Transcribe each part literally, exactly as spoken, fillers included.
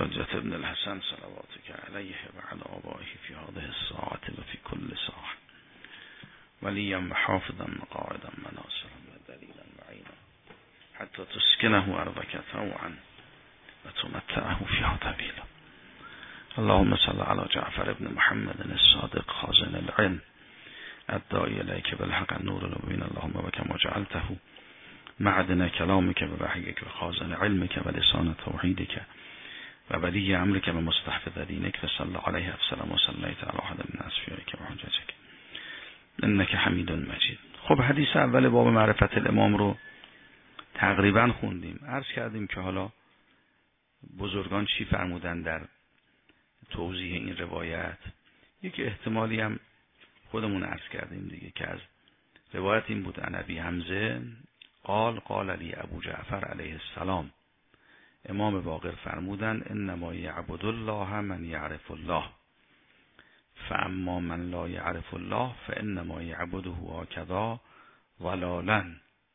الحجة ابن الحسن صلواتك عليه وعلى آبائه في هذه الساعة وفي كل ساعة وليا وحافظا وقائدا وناصرا ودليلا معينا حتى تسكنه أرضك طوعا وتمتعه فيها طويلا. اللهم صل على جعفر بن محمد الصادق خازن العلم الداعي إليك بالحق النور المبين. اللهم وكما جعلته معدن كلامك ووحيك وخازن علمك ولسان توحيدك وولي أمرك ومستحفظ دينك فصل عليه أفسلم وصليت على أحد من أصفيائك وحجتك إنك حمید مجید. خب حدیث اول باب معرفت الامام رو تقریبا خوندیم. عرض کردیم که حالا بزرگان چی فرمودن در توضیح این روایت. یک احتمالی هم خودمون عرض کردیم دیگه که از روایت این بود عن ابی حمزه قال قال علی ابو جعفر علیه السلام، امام باقر فرمودن انما یعبد الله من یعرف الله فاما من لا یعرف الله فانما یعبده هکذا ضلالا.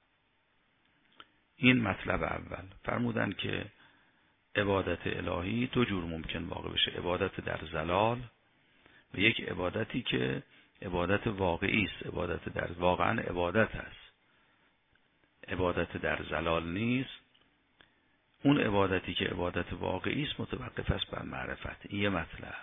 این مطلب اول. فرمودن که عبادت الهی دو جور ممکن واقع بشه، عبادت در ضلال و یک عبادتی که عبادت واقعی است، عبادت در واقعا عبادت است، عبادت در ضلال نیست. اون عبادتی که عبادت واقعی است متوقف است بر معرفت. این یه مطلب.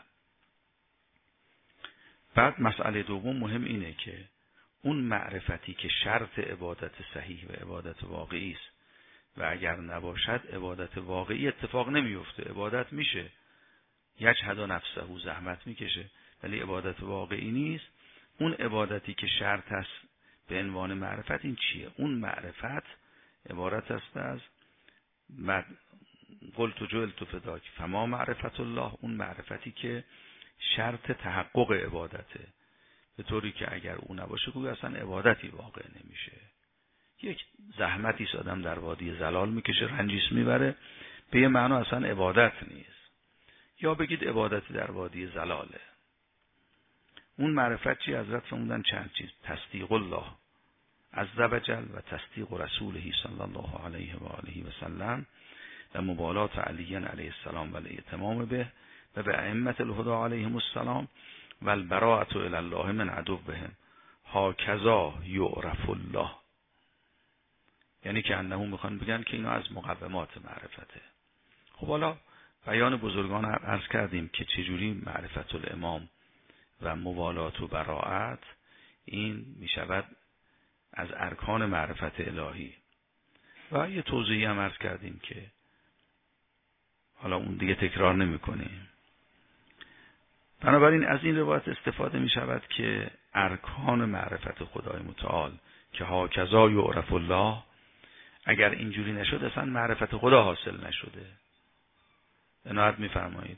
بعد مسئله دوم مهم اینه که اون معرفتی که شرط عبادت صحیح و عبادت واقعی است و اگر نباشد عبادت واقعی اتفاق نمیفته. عبادت میشه، یجهد نفسه زحمت میکشه، ولی عبادت واقعی نیست. اون عبادتی که شرط است به عنوان معرفت این چیه؟ اون معرفت عبارت است از قلت جعلت فداک فما معرفت الله، اون معرفتی که شرط تحقق عبادته، به طوری که اگر اون نباشه گویا اصلا عبادتی واقع نمیشه. یک زحمتی آدم در وادی ضلال میکشه، رنجیس میبره، به یه معنا اصلا عبادت نیست. یا بگید عبادتی در وادی ضلاله. اون معرفت چی؟ حضرت فرمودن چند چیز: تصدیق الله عز وجل و تصدیق رسوله صلی الله علیه و آله و سلم و مبالات علی علیه السلام و الاتمام به و به ائمه الهدی علیهم السلام و البراءة الی الله من عدوهم هکذا یعرف الله. یعنی که انهم میخوان بگن که اینا از مقومات معرفته. خب حالا بیان بزرگان عرض کردیم که چجوری معرفت الامام و موالات و براءت این میشود از ارکان معرفت الهی. و یه توضیحی هم عرض کردیم که حالا اون دیگه تکرار نمی کنیم. بنابراین از این روایت استفاده می شود که ارکان معرفت خدای متعال که هکذا یعرف الله، اگر اینجوری نشد اصلا معرفت خدا حاصل نشده. عنایت می فرمایید.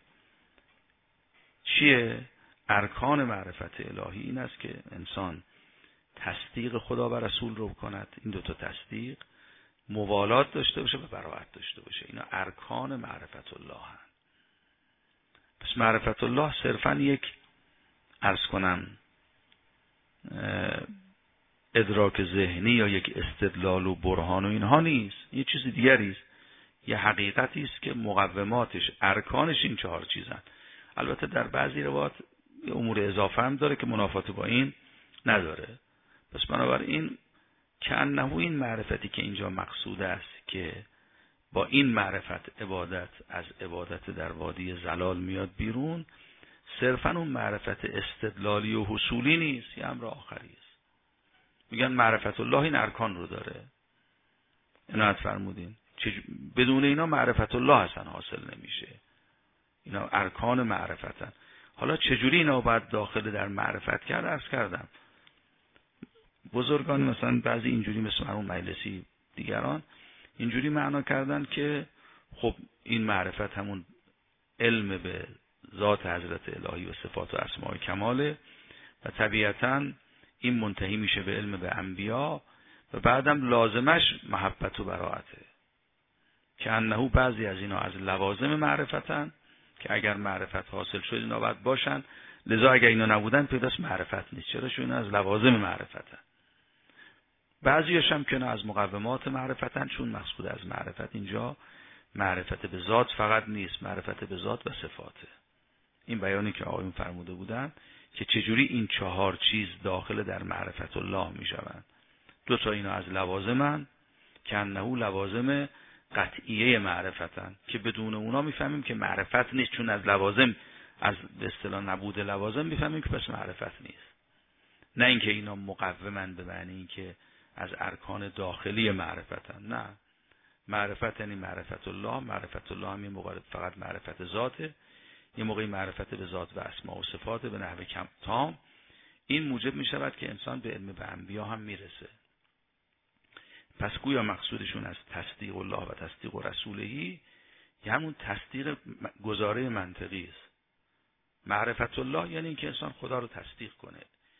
چیه؟ ارکان معرفت الهی این است که انسان تصدیق خدا و رسول رو کند، این دوتا تصدیق، موالات داشته باشه و براءت داشته باشه. اینا ارکان معرفت الله هست. پس معرفت الله صرفا یک عرض کنم ادراک ذهنی یا یک استدلال و برهان و اینها نیست، یه چیز دیگری است. یه حقیقتی است که مقوماتش، ارکانش این چهار چیزن. البته در بعضی روایات یه امور اضافه هم داره که منافات با این نداره. پس بنابراین که انه این معرفتی که اینجا مقصود است که با این معرفت عبادت از عبادت در وادی ضلال میاد بیرون، صرفا اون معرفت استدلالی و حصولی نیست، یه امر آخری است. میگن معرفت الله این ارکان رو داره. عنایت فرمودین. بدون اینا معرفت الله اصلا حاصل نمیشه. اینا ارکان معرفتن. حالا چجوری اینا باید داخل در معرفت کرد عرض کردم. بزرگان مثلا بعضی اینجوری مثل مرحوم مجلسی دیگران اینجوری معنا کردن که خب این معرفت همون علم به ذات حضرت الهی و صفات و اسماء کماله و طبیعتاً این منتهی میشه به علم به انبیا و بعدم لازمش محبت و براءته. که انه بعضی از اینا از لوازم معرفتن که اگر معرفت حاصل شد اینا باید باشن، لذا اگر اینا نبودن پیداست معرفت نیست. چرا؟ چون اینا از لوازم معرفتن. بعضیش هم که نه از مقومات معرفتن، چون مقصود از معرفت اینجا معرفت به ذات فقط نیست، معرفت به ذات و صفاته. این بیانی که آقایون فرموده بودن که چجوری این چهار چیز داخل در معرفت الله می شوند. دو تا اینا از لوازمن که انه لوازم قطعیه معرفتن که بدون اونا میفهمیم که معرفت نیست، چون از لوازم، از به اصطلاح نبود لوازم میفهمیم که پس معرفت نیست. نه اینکه اینا مقومن به معنی اینکه از ارکان داخلی معرفتن، نه. معرفت یعنی معرفت الله. معرفت الله هم یه موقع فقط معرفت ذاته، یه موقعی معرفت به ذات و اسما و صفات به نحو کم تام. این موجب می شود که انسان به علم به انبیا هم میرسه. پس گویا مقصودشون از تصدیق الله و تصدیق رسولهی که همون تصدیق گزاره منطقی است. معرفت الله یعنی اینکه انسان خدا رو تصدیق کنه،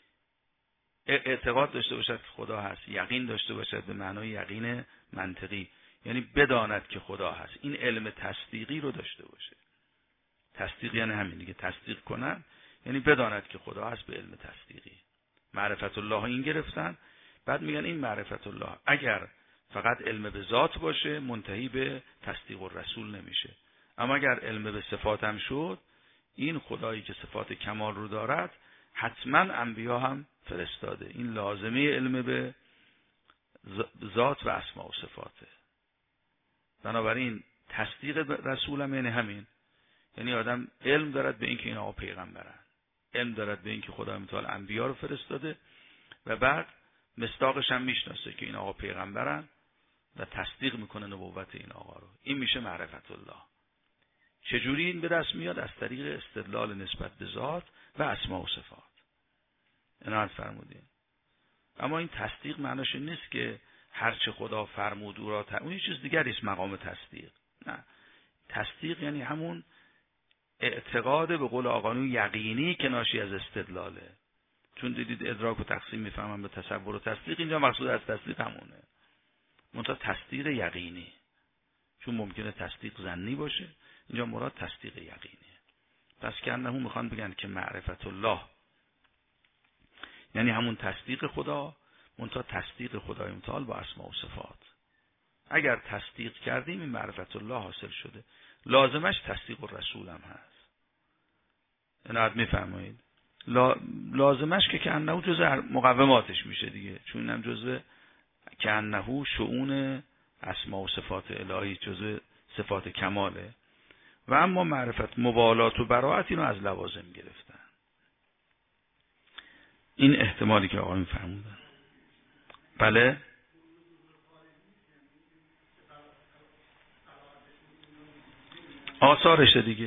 اعتقاد داشته باشد که خدا هست، یقین داشته باشد به معنای یقین منطقی، یعنی بداند که خدا هست. این علم تصدیقی رو داشته باشه. تصدیق یعنی همین دیگه، تصدیق کنن یعنی بداند که خدا هست به علم تصدیقی. معرفت الله این گرفتن، بعد میگن این معرفت الله اگر فقط علم به ذات باشه منتهی به تصدیق الرسول نمیشه، اما اگر علم به صفات هم شد، این خدایی که صفات کمال رو دارد حتما انبیا هم فرستاده. این لازمه علم به ذات و اسما و صفاته. بنابراین تصدیق رسول هم یعنی همین، یعنی آدم علم دارد به این که این آقا پیغمبرن، علم دارد به این که خدا متعال انبیا رو فرستاده و بعد مصداقش هم میشناسه که این آقا پیغمبرن و تصدیق میکنه نبوت این آقا رو. این میشه معرفت الله. چجوری این به دست میاد؟ از طریق استدلال نسبت به ذات و اسما و صفات. عنایت فرمودین. اما این تصدیق معناش نیست که هر چه خدا فرمود او را ت... اون یه چیز دیگری است مقام تصدیق. نه، تصدیق یعنی همون اعتقاد به قول آقایون یقینی که ناشی از استدلاله. چون دیدید ادراک و تقسیم میفهمن به تصور و تصدیق، اینجا مقصود از تصدیق همونه، منتها تصدیق یقینی، چون ممکنه تصدیق ظنی باشه، اینجا مراد تصدیق یقینیه. پس که انهم میخوان بگن که معرفت الله یعنی همون تصدیق خدا، منتها تصدیق خدای متعال با اسما و صفات. اگر تصدیق کردیم این معرفت الله حاصل شده، لازمش تصدیق الرسول هم هست. اینات میفرمایید لازمش که که انه جزء مقوماتش میشه دیگه، چون اینم جزء که انه شؤون اسما و صفات الهی، جزء صفات کماله. و اما معرفت مبالات و براعت اینو از لوازم گرفتن. این احتمالی که آقایون فرمودن. بله آثارشه دیگه،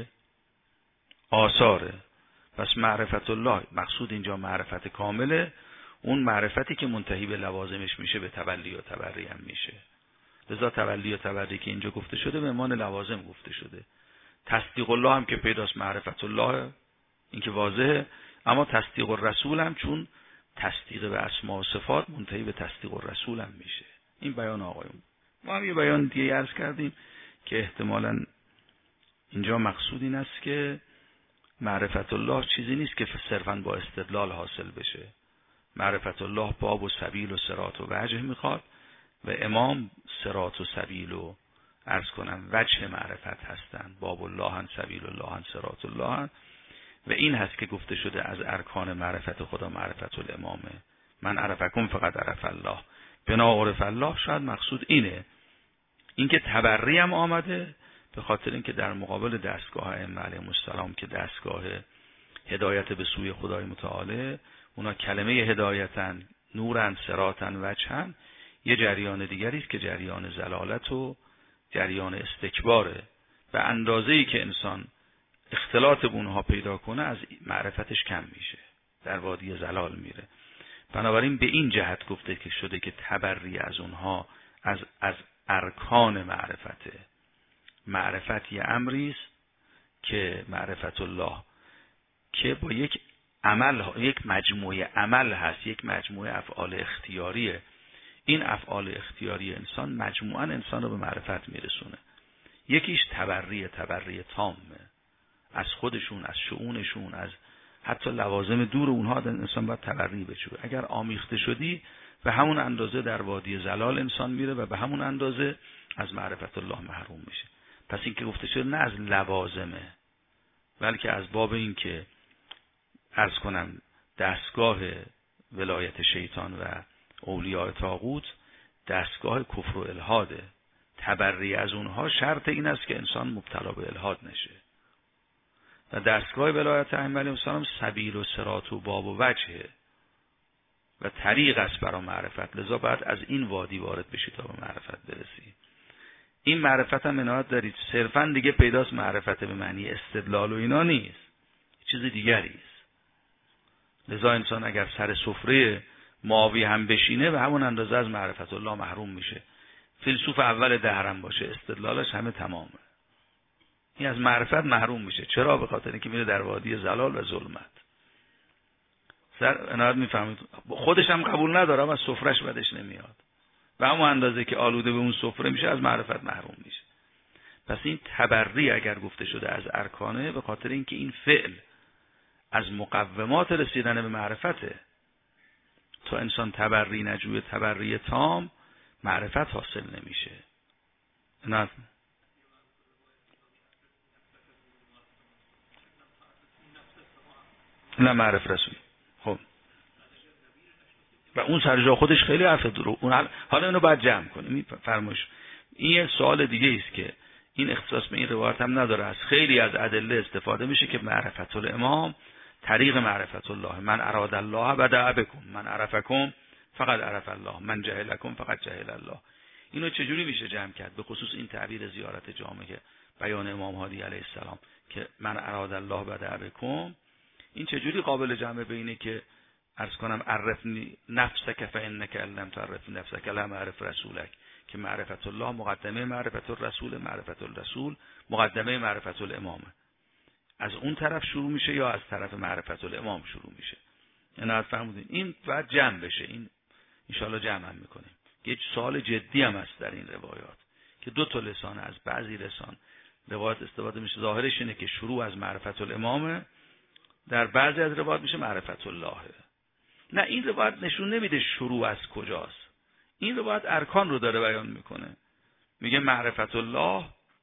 آثاره. پس معرفت الله مقصود اینجا معرفت کامله، اون معرفتی که منتهی به لوازمش میشه به تبلی و تبری هم میشه. لذا تبلی و تبری که اینجا گفته شده به عنوان لوازم گفته شده. تصدیق الله هم که پیداست معرفت الله، این که واضحه، اما تصدیق الرسول هم چون تصدیق به اسما و صفات منتهی به تصدیق الرسول هم میشه. این بیان آقایون. ما هم یه بیان دیگه عرض کردیم که احتمالاً اینجا مقصود این است که معرفت الله چیزی نیست که صرفاً با استدلال حاصل بشه. معرفت الله باب و سبیل و صراط و وجه میخواد و امام صراط و سبیل و عرض کنم وجه معرفت هستند. باب الله هن، سبیل الله هن، صراط الله هن. و این هست که گفته شده از ارکان معرفت خدا معرفت الامامه. من عرفکم فقط عرف الله. بنا عرف الله شاید مقصود اینه. اینکه تبری هم آمده به خاطر اینکه در مقابل دستگاه ائمه علیهم السلام که دستگاه هدایت به سوی خدای متعال، اونا کلمه هدایتن، نورن، صراطن، وجهن، یه جریان دیگری است که جریان زلالت و جریان استکباره. به اندازه‌ای که انسان اختلاط به اونها پیدا کنه از معرفتش کم میشه، در وادی زلال میره. بنابراین به این جهت گفته که شده که تبری از اونها از از ارکان معرفته. معرفت یه امری است که معرفت الله که با یک عمل، یک مجموعه عمل هست، یک مجموعه افعال اختیاریه. این افعال اختیاری انسان مجموعاً انسان رو به معرفت میرسونه. یکیش تبری، تبری تامه، از خودشون، از شؤونشون، از حتی لوازم دور اونها انسان باید تبری بشه. اگر آمیخته شدی به همون اندازه در وادی زلال انسان میره و به همون اندازه از معرفت الله محروم میشه. پس این که گفته شده نه از لوازمه، بلکه از باب این که عرض کنم دستگاه ولایت شیطان و اولیاء طاغوت دستگاه کفر و الحاده. تبری از اونها شرط این است که انسان مبتلا به الحاد نشه. و دستگاه ولایت ائمه علیهم السلام سبیل و صراط و باب و وجهه و طریق است برای معرفت. لذا باید از این وادی وارد بشی تا به معرفت برسی. این معرفت هم عنایت دارید صرفا دیگه پیداست معرفت به معنی استدلال و اینا نیست، چیز دیگری است. لذا انسان اگر سر سفره ماوی هم بشینه به همون اندازه از معرفت الله محروم میشه. فیلسوف اول دهرم باشه استدلالش همه تمامه، این از معرفت محروم میشه. چرا؟ به خاطر اینکه میره در وادی زلال و ظلمت. سر عنایت میفهمید خودش هم قبول نداره و سفرهش بدش نمیاد و همون اندازه که آلوده به اون سفره میشه از معرفت محروم میشه. پس این تبری اگر گفته شده از ارکانه به خاطر اینکه این فعل از مقومات رسیدن به معرفته. تا انسان تبری نجوی تبری تام معرفت حاصل نمیشه. نه نه معرف رسول. خب و اون سر جا خودش خیلی حرف درو. حالا اینو باید جمع کنیم. فرمایش این یه سوال دیگه است که این اختصاص به این روایت هم نداره. از خیلی از ادله استفاده میشه که معرفت الامام طریق معرفت الله. من اراد الله بدأ بكم، من عرفکم فقط عرف الله، من جهلکم فقط جهل الله. اینو چجوری میشه جمع کرد؟ به خصوص این تعبیر زیارت جامعه بیان امام هادی علیه السلام که من اراد الله بدأ بكم، این چجوری قابل جمع بینه که عرض کنم عرفنی نفسک فانک لم تعرف نفسک لم اعرف رسولک، که معرفت الله مقدمه معرفت الرسول، معرفت الرسول مقدمه معرفت الامام. از اون طرف شروع میشه یا از طرف معرفت الامام شروع میشه؟ اینا فهمیدین؟ این باید جمع بشه. این ان شاءالله جمع هم میکنیم. یه سوال جدی هم هست در این روایات که دو تا لسان از بعضی لسان روایت استفاده میشه. ظاهرش اینه که شروع از معرفت الامامه، در بعضی از روایات میشه معرفت الله. نه، این روایت نشون نمیده شروع از کجاست. این روایت ارکان رو داره بیان میکنه. میگه معرفت الله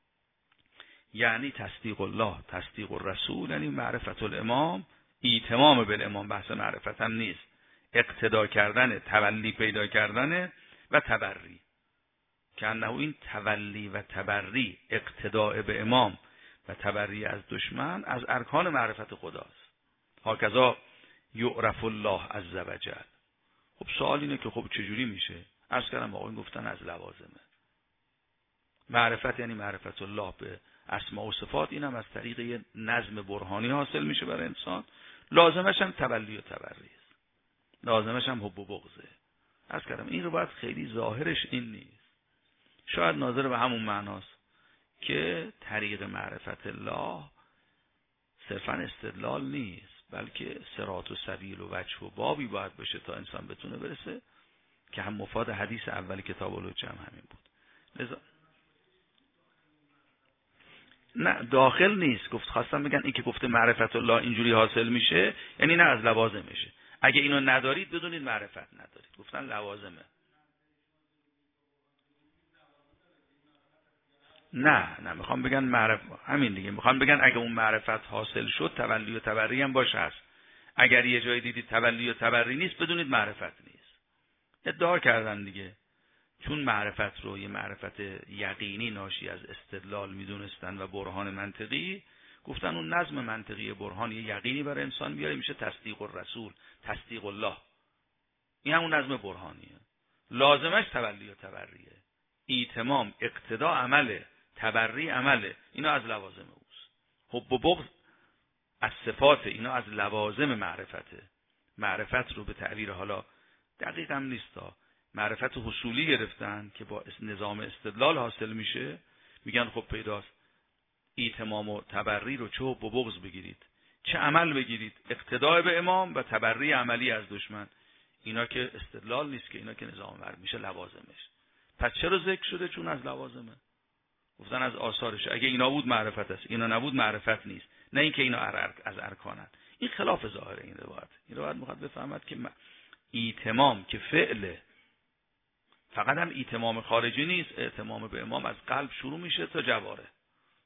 یعنی تصدیق الله، تصدیق الرسول یعنی معرفت الامام، ایتمام بالامام. بحث معرفت هم نیست، اقتدا کردن، تولی پیدا کردن و تبری. که انه این تولی و تبری، اقتداء به امام و تبری از دشمن از ارکان معرفت خداست. هاکذا یعرف الله عز وجل. خب سوال اینه که خب چجوری میشه؟ عرض کردم آقایون گفتن از لوازمه. معرفت یعنی معرفت الله به اسماء و صفات، اینم از طریق یه نظم برهانی حاصل میشه برای انسان. لازمش هم تولی و تبری است، لازمش هم حب و بغضه. عرض کردم این رو باید خیلی ظاهرش این نیست، شاید ناظر به همون معناست که طریق معرفت الله صرفا استدلال نیست، بلکه صراط و سبیل و وجه و بابی باید بشه تا انسان بتونه برسه، که هم مفاد حدیث اولی کتاب الحجه هم همین بود. لذا نه داخل نیست. گفت خواستم بگن این که گفته معرفت الله اینجوری حاصل میشه یعنی نه از لوازمشه. اگه اینو ندارید بدونید معرفت ندارید. گفتن لوازمه. نه نه میخوام بگن معرفت همین دیگه. میخوام بگن اگه اون معرفت حاصل شد تولی و تبری هم باشه هست. اگر یه جایی دیدید تولی و تبری نیست بدونید معرفت نیست. ادعا کردن دیگه، چون معرفت رو یه معرفت یقینی ناشی از استدلال میدونستن و برهان منطقی، گفتن اون نظم منطقی برهان یه یقینی برای انسان میاره، میشه تصدیق الرسول، تصدیق الله. این همون نظم برهانیه. لازمش تولی و تبریه. ایتمام اقتدا عمله، تبری عمله. اینا از لوازم اوست. حب و بغض از صفات، اینا از لوازم معرفته. معرفت رو به تعبیر حالا دقیق هم نیست، معرفت حصولی گرفتن که با نظام استدلال حاصل میشه. میگن خب پیداست ایتمام و تبری رو چه حب و بغض بگیرید، چه عمل بگیرید، اقتداء به امام و تبری عملی از دشمن. اینا که استدلال نیست که، اینا که نظام ور میشه لوازمش. پس چرا ذکر شده؟ چون از لوازمه. گفتن از آثارش. اگه اینا بود معرفت است، اینا نبود معرفت نیست. نه اینکه اینا از ارکانن. این خلاف ظاهر این روایت. این روایت میخواد بفهمد که ایتمام که فعله، فقط هم ایتمام خارجی نیست، ایتمام به امام از قلب شروع میشه تا جواره.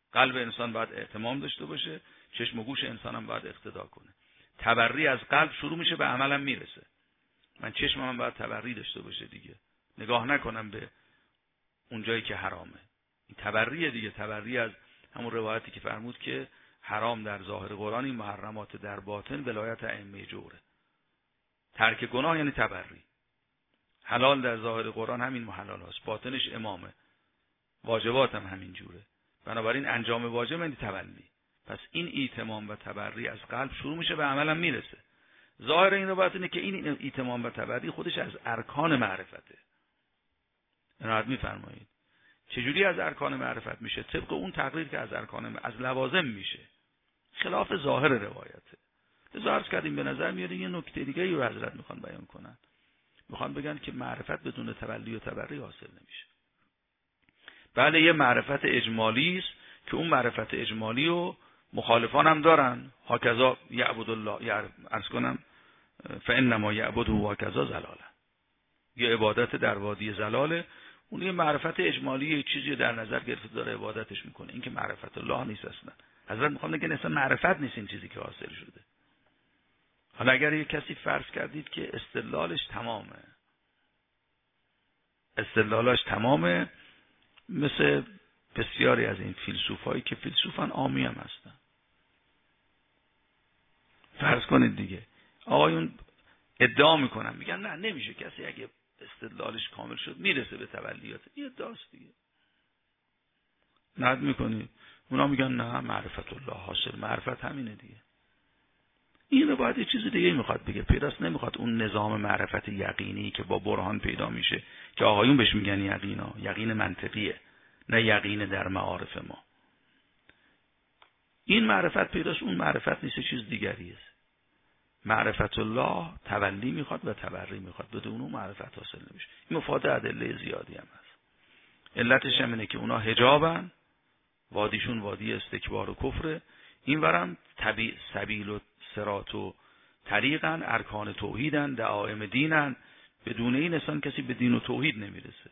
قلب انسان باید اهتمام داشته باشه، چشم و گوش انسان هم باید اقتدا کنه. تبری از قلب شروع میشه، به عملم میرسه. من چشمم باید تبری داشته باشه دیگه، نگاه نکنم به اون جایی که حرامه. این تبریه دیگه. تبری از همون روایتی که فرمود که حرام در ظاهر قرآن، این محرمات در باطن ولایت ائمه جوره. ترک گناه یعنی تبری. حلال در ظاهر قرآن همین محلال هاست، باطنش امامه. واجبات هم همین جوره. بنابراین انجام واجب یعنی تبلی. پس این ایتمام و تبری از قلب شروع میشه، به عملم میرسه. ظاهر این روایت اینه که این ایتمام و تبری خودش از ارکان معرفته. عنایت میفرمایید چجوری از ارکان معرفت میشه؟ طبق اون تقریر که از ارکان از لوازم میشه، خلاف ظاهر روایته. لذا عرض کردیم به نظر میاد یه نکته دیگه رو حضرت میخوان بیان کنن. میخوان بگن که معرفت بدون تبلی و تبری حاصل نمیشه. بله، یه معرفت اجمالی است که اون معرفت اجمالی رو مخالفان هم دارن. هاکذا یعبد الله، یعنی عرض کنم فانما یعبده هاکذا زلاله، یه عبادت در وادی زلاله. اون یه معرفت اجمالی، یه چیزی در نظر گرفته داره عبادتش میکنه. این که معرفت الله نیست اصلا. حضرت میخوام بگن اصلا معرفت نیست این چیزی که حاصل شده. حالا اگر یه کسی فرض کردید که استدلالش تمامه، استدلالش تمامه، مثل بسیاری از این فیلسوفایی که فیلسوفان عامی هم هستن، فرض کنید دیگه آقایون ادعا میکنن، میگن نه نمیشه، کسی اگه استدلالش کامل شد میرسه به تبلیات. این ادعاست دیگه. نقد میکنید، اونا میگن نه معرفت الله حاصل، معرفت همینه دیگه. این رو باید یه چیز دیگه میخواد بگه. پیداست نمیخواد اون نظام معرفت یقینی که با برهان پیدا میشه که آقایون بهش میگن یقینا، یقین منطقیه، نه یقین در معارف ما. این معرفت پیداست، اون معرفت نیست، چیز دیگری است. معرفت الله تولی میخواد و تبری میخواد، بدون اون معرفت حاصل نمیشه. این مفاد ادله زیادی هم هست. علتش هم اینه که اونا حجابن، وادیشون وادی استکبار و کفره، این ورم طبیع سبیل و صراط و طریقن، ارکان توحیدن، دعائم دینن. بدون این انسان کسی به دین و توحید نمیرسه.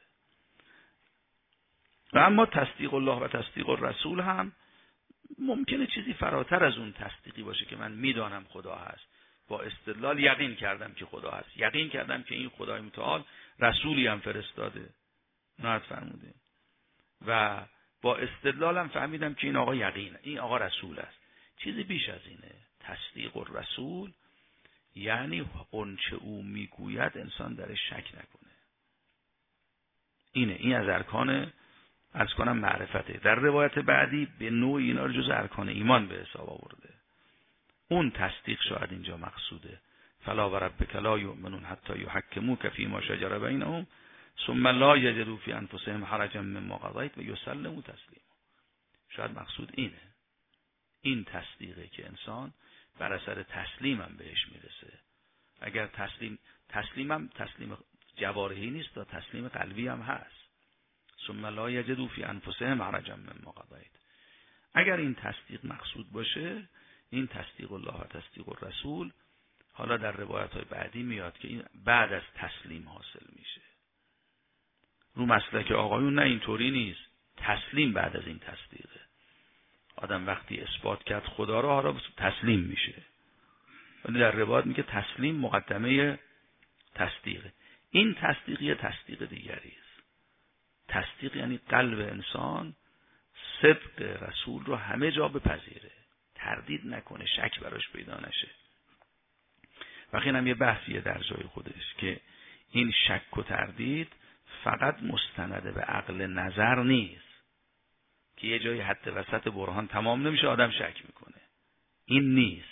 و اما تصدیق الله و تصدیق الرسول هم ممکنه چیزی فراتر از اون تصدیقی باشه که من میدانم خدا هست، با استدلال یقین کردم که خدا هست، یقین کردم که این خدای متعال رسولی هم فرستاده، نهایت فرموده، و با استدلالم فهمیدم که این آقا یقینه، این آقا رسول است. چیزی بیش از اینه. تصدیق الرسول یعنی اونچه او میگوید انسان درش شک نکنه. اینه، این از ارکان عرض کنم معرفته. در روایت بعدی به نوع اینا رو جز ارکان ایمان به حساب آورده. اون تصدیق شاید اینجا مقصوده. فلا و ربک لا یؤمنون حتی یحکموک فیما شجر بینهم ثم لا یجدوا فی انفسهم حرجا مما قضیت و یسلموا تسلیما. شاید مقصود اینه. این تصدیقه که انسان بر اثر تسلیمم بهش میرسه. اگر تسلیم تسلیمم تسلیم جوارحی نیست، تا تسلیم قلبی هم هست. ثم لا یجدوا فی انفسهم حرجا مما قضیت. اگر این تصدیق مقصود باشه، این تصدیق الله و تصدیق الرسول حالا در روایت های بعدی میاد که این بعد از تسلیم حاصل میشه. رو مسلک آقایون نه، اینطوری نیست. تسلیم بعد از این تصدیقه. آدم وقتی اثبات کرد خدا رو، حالا تسلیم میشه. ولی در روایت میگه تسلیم مقدمه تصدیقه. این تصدیق یه تصدیق دیگری است. تصدیق یعنی قلب انسان صدق رسول رو همه جا بپذیره، تردید نکنه، شک براش پیدا نشه. و اینم یه بحثیه در جای خودش که این شک و تردید فقط مستند به عقل نظر نیست که یه جایی حد وسط برهان تمام نمیشه آدم شک میکنه. این نیست.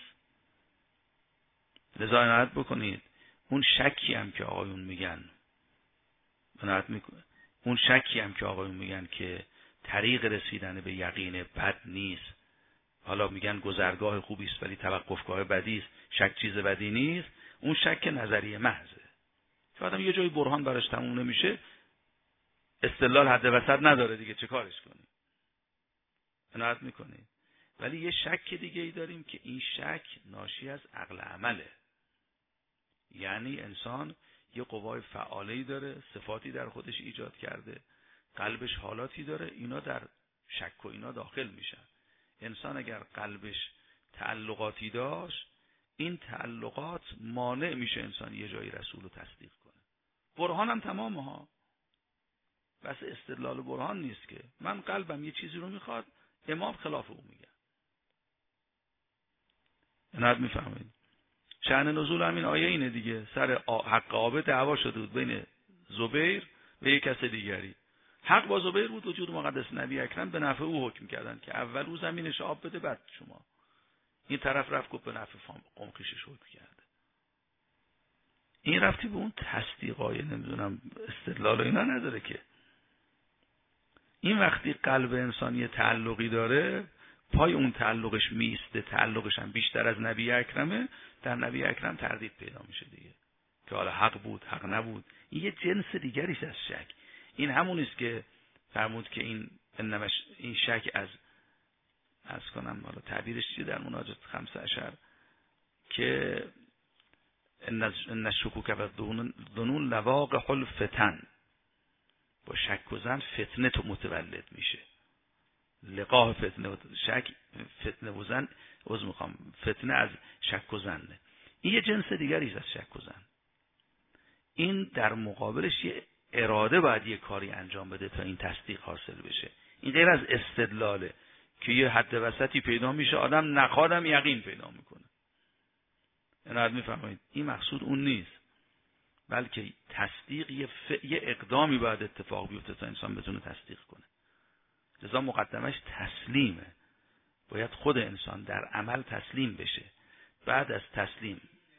لذا عنایت بکنید. اون شکی هم که آقایون میگن عنایت میکنه اون شکی هم که آقایون میگن که طریق رسیدن به یقین بد نیست، حالا میگن گذرگاه خوبی است ولی توقفگاه بدی است، شک چیز بدی نیست، اون شک نظریه محضه که آدم یه جایی برهان براش تموم نمیشه، استدلال حد وسط نداره دیگه، چه کارش کنی؟ عنایت میکنید. ولی یه شک دیگه ای داریم که این شک ناشی از عقل عمله. یعنی انسان یه قوای فعاله‌ای داره، صفاتی در خودش ایجاد کرده، قلبش حالاتی داره، اینا در شک و اینا داخل میشن. انسان اگر قلبش تعلقاتی داشت، این تعلقات مانع میشه انسان یه جایی رسول رو تصدیق کنه. برهان هم تمام ها، بس استدلال برهان نیست که من قلبم یه چیزی رو میخواد، امام خلاف اون میگه. اینات میفهمید؟ شأن نزول همین آیه اینه دیگه. سر حق آبه دعوا شده بود بین زبیر و یک کس دیگری. حق با زبیر بود، وجود مقدس نبی اکرم به نفع او حکم کردن که اول او زمینش آب بده بعد شما. این طرف رفت گفت به نفع قوم خویشش حکم کرده. این رفتی به اون تصدیقای نمیدونم استدلال اینا نداره که. این وقتی قلب انسانی تعلقی داره، پای اون تعلقش میسته، تعلقش هم بیشتر از نبی اکرمه، در نبی اکرم تردید پیدا میشه دیگه که حالا حق بود حق نبود. این یه جنس دیگریش از شک. این همونیست که فرمود که این این شک از از کنم حالا تعبیرش چیه در مناجات خمسه عشر که ان الشکوک و الظنون لواقح الفتن، با شک و ظن فتنه تو متولد میشه. لقاح فتنه و شک، فتنه و ظن، عذر میخوام، فتنه از شک و ظنه. این یه جنس دیگریش از شک و ظن. این در مقابلش یه اراده باید یه کاری انجام بده تا این تصدیق حاصل بشه. این غیر از استدلاله که یه حد وسطی پیدا میشه، آدم نخوادم یقین پیدا میکنه. اینو میفهمید؟ این مقصود اون نیست، بلکه تصدیق یه, ف... یه اقدامی باید اتفاق بیفته تا انسان بتونه تصدیق کنه. لذا مقدمش تسلیمه. باید خود انسان در عمل تسلیم بشه. بعد از تسلیم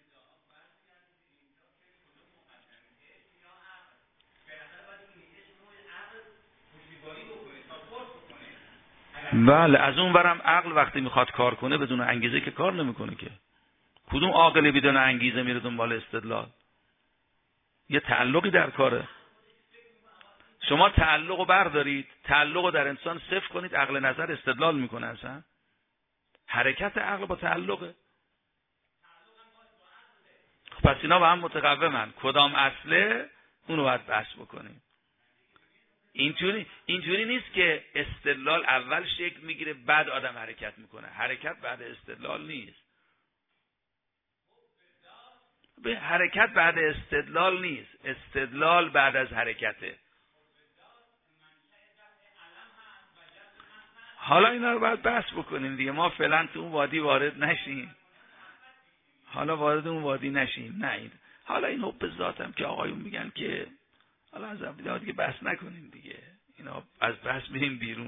بله، از اون برم عقل وقتی میخواد کار کنه بدون انگیزه که کار نمیکنه که. کدوم عاقلی بدون انگیزه میره دنبال استدلال؟ یه تعلقی در کاره. شما تعلقو بردارید، تعلقو در انسان صفر کنید، عقل نظر استدلال میکنه. اصلا حرکت عقل با تعلقه. پس اینا با هم متقومن. کدام اصله اونو باید بحث بکنیم. اینجوری اینجوری نیست که استدلال اول شکل میگیره بعد آدم حرکت میکنه. حرکت بعد استدلال نیست. به حرکت بعد استدلال نیست، استدلال بعد از حرکته. حالا اینا رو باید بحث بکنیم دیگه. ما فعلا تو اون وادی وارد نشیم. حالا وارد اون وادی نشیم. نه این حالا این حب ذاتم که آقایون میگن که حالا از اول دیگه بحث نکنیم دیگه. اینا از بحث بریم بیرون.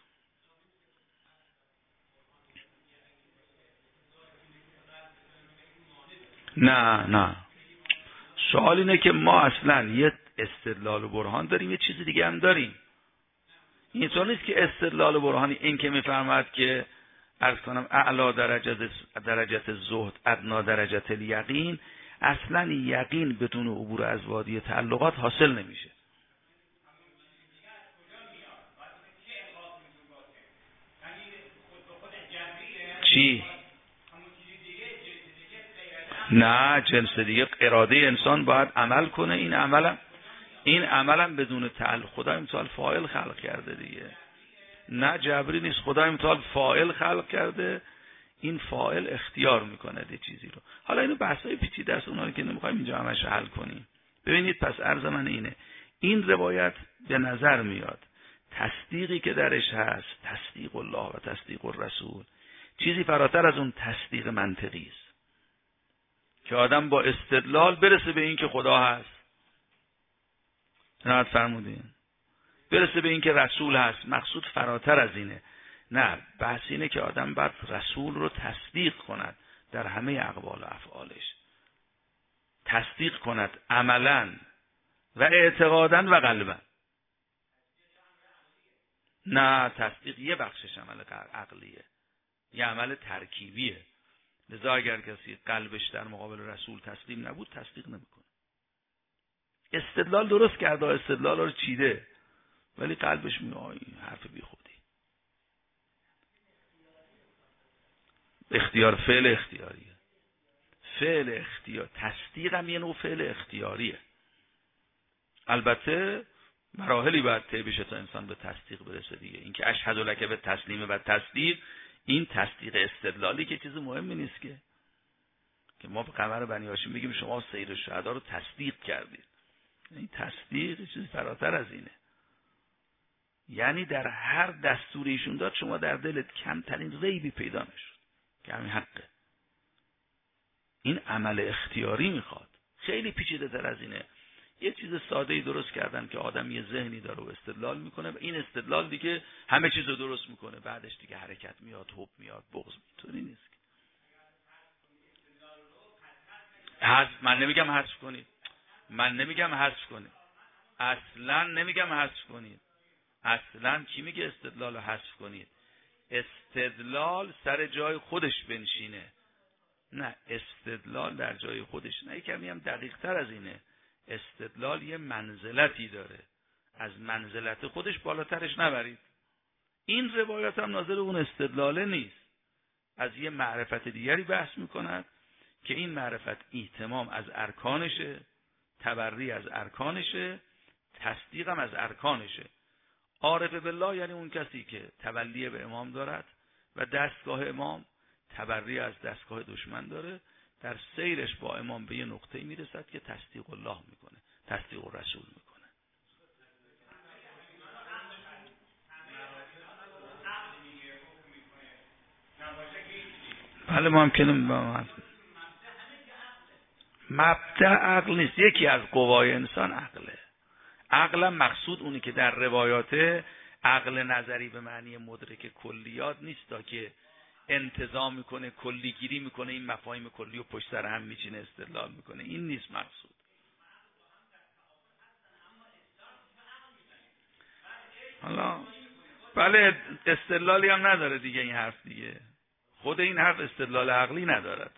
نه نه سوال اینه که ما اصلا یه استدلال و برهان داریم، یه چیز دیگه هم داریم. این طور نیست که استدلال و برهانی این که میفهمد که عرض کنم اعلا درجت درجت زهد ادنا درجت الیقین، اصلا یقین بدون عبور از وادی تعلقات حاصل نمیشه. چی؟ نه جنس دیگه. اراده انسان باید عمل کنه. این عملم این عملم بدون تعلق. خدا امتحال فاعل خلق کرده دیگه. نه جبری نیست. خدا امتحال فاعل خلق کرده. این فاعل اختیار میکنه یه چیزی رو. حالا اینو بحثای پیچیده است، اونایی که نمیخوایم اینجا همش حل کنیم. ببینید پس عرض من اینه، این روایت به نظر میاد تصدیقی که درش هست، تصدیق الله و تصدیق الرسول، چیزی فراتر از اون تصدیق منطقی است که آدم با استدلال برسه به این که خدا هست. نه فرمودین برسه به این که رسول هست. مقصود فراتر از اینه. نه، بحث اینه که آدم باید رسول رو تصدیق کند در همه اقوال و افعالش، تصدیق کند عملا و اعتقادا و قلبا. نه، تصدیق یه بخشش عمل عقلیه، یه عمل ترکیبیه. لذا اگر کسی قلبش در مقابل رسول تسلیم نبود تصدیق نمیکنه. استدلال درست کرده، استدلال رو چیده، ولی قلبش میگه این حرف بی خودی. اختیار فعل اختیاریه. فعل اختیار تصدیق هم یه نوع فعل اختیاریه. البته مراحلی باید طی بشه تا انسان به تصدیق برسه دیگه. این که اشهد لک به تسلیم و تصدیق، این تصدیق استدلالی که چیز مهمی نیست که که ما به قمر بنی هاشم بگیم شما سیر شهدا رو تصدیق کردید. این تصدیق چیزی فراتر از اینه. یعنی در هر دستوری ایشون داد شما در دلت کمترین ریبی پیدا نشد که همین حقه. این عمل اختیاری میخواد. خیلی پیچیده تر از اینه. یه چیز ساده‌ای درست کردن که آدم یه ذهنی داره و استدلال میکنه و این استدلال دیگه همه چیز رو درست میکنه، بعدش دیگه حرکت میاد، حب میاد، بغض. اینطوری نیست. حذف من نمیگم حذف کنید. من نمیگم حذف کنید. اصلا نمیگم حذف کنید. اصلا کی میگه استدلال رو حذف کنید؟ استدلال سر جای خودش بنشینه. نه، استدلال در جای خودش نه، کمی هم دقیق تر از اینه. استدلال یه منزلتی داره، از منزلت خودش بالاترش نبرید. این روایت هم ناظر اون استدلاله نیست، از یه معرفت دیگری بحث میکند که این معرفت اهتمام از ارکانشه، تبری از ارکانشه، تصدیق هم از ارکانشه. عارف بالله یعنی اون کسی که تولی به امام دارد و دستگاه امام، تبری از دستگاه دشمن داره، در سیرش با امام به یه نقطه‌ای میرسد که تصدیق الله میکنه، تصدیق رسول میکنه. بله ممکنه مبدأ عقل نیست، یکی از قوای انسان عقله. عقل مقصود اونی که در روایات عقل نظری به معنی مدرک کلیات نیست تا که انتظام میکنه، کلیگیری میکنه، این مفاهیم کلی رو پشت سر هم میچینه استدلال میکنه. این نیست مقصود. حالا بله استدلالی هم نداره دیگه این حرف دیگه. خود این حرف استدلال عقلی ندارد.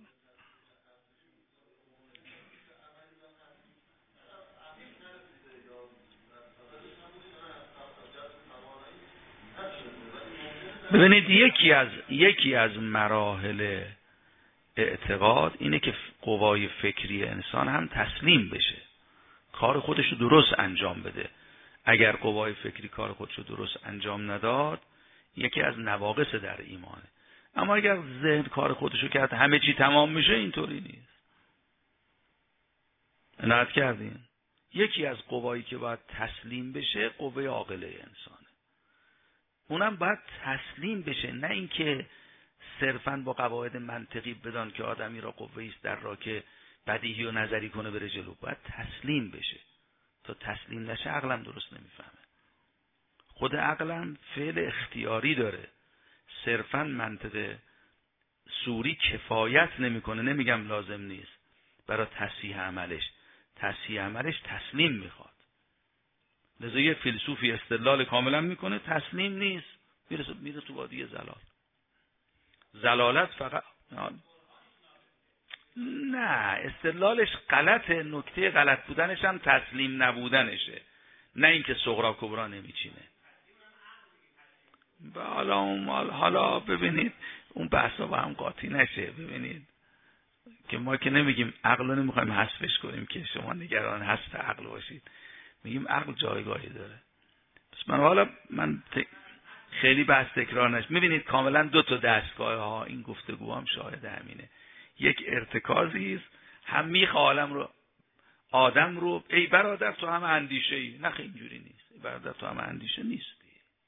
ببینید یکی از یکی از مراحل اعتقاد اینه که قوای فکری انسان هم تسلیم بشه، کار خودش رو درست انجام بده. اگر قوای فکری کار خودش رو درست انجام نداد، یکی از نواقص در ایمانه. اما اگر ذهن کار خودش رو کرد همه چی تمام میشه، اینطوری نیست. عنایت کردین؟ یکی از قوایی که باید تسلیم بشه قوه عاقله انسانه. اونم باید تسلیم بشه، نه اینکه صرفاً با قواعد منطقی بدان که آدمی را قوه‌ای است در را که بدیهی و نظری کنه بره جلو. باید تسلیم بشه. تا تسلیم نشه عقلم درست نمیفهمه. خود عقلم فعل اختیاری داره. صرفاً منطق سوری کفایت نمیکنه، نمیگم لازم نیست برای تصحیح عملش. تصحیح عملش تسلیم میخواد. لذا یه فیلسوفی استدلال کاملا میکنه، تسلیم نیست، میره میره تو وادی زلال. زلالت فقط نه، استدلالش غلطه، نکته غلط بودنش هم تسلیم نبودنشه، نه اینکه صغرا کبرا نمیچینه. حالا حالا ببینید اون بحثا با هم قاطی نشه. ببینید که ما که نمیگیم عقل رو نمیخوایم حذفش کنیم که شما نگران حذف عقل باشید، میگیم عقل جایگاهی داره. پس من حالا من خیلی بحث تکرار نشه. میبینید کاملا دو تا دستگاه ها این گفتگو هم شاهد همینه. یک ارتکازی است، هم میخواه عالم رو آدم رو ای برادر تو هم اندیشه ای. نه اینجوری نیست. ای برادر تو هم اندیشه نیستی.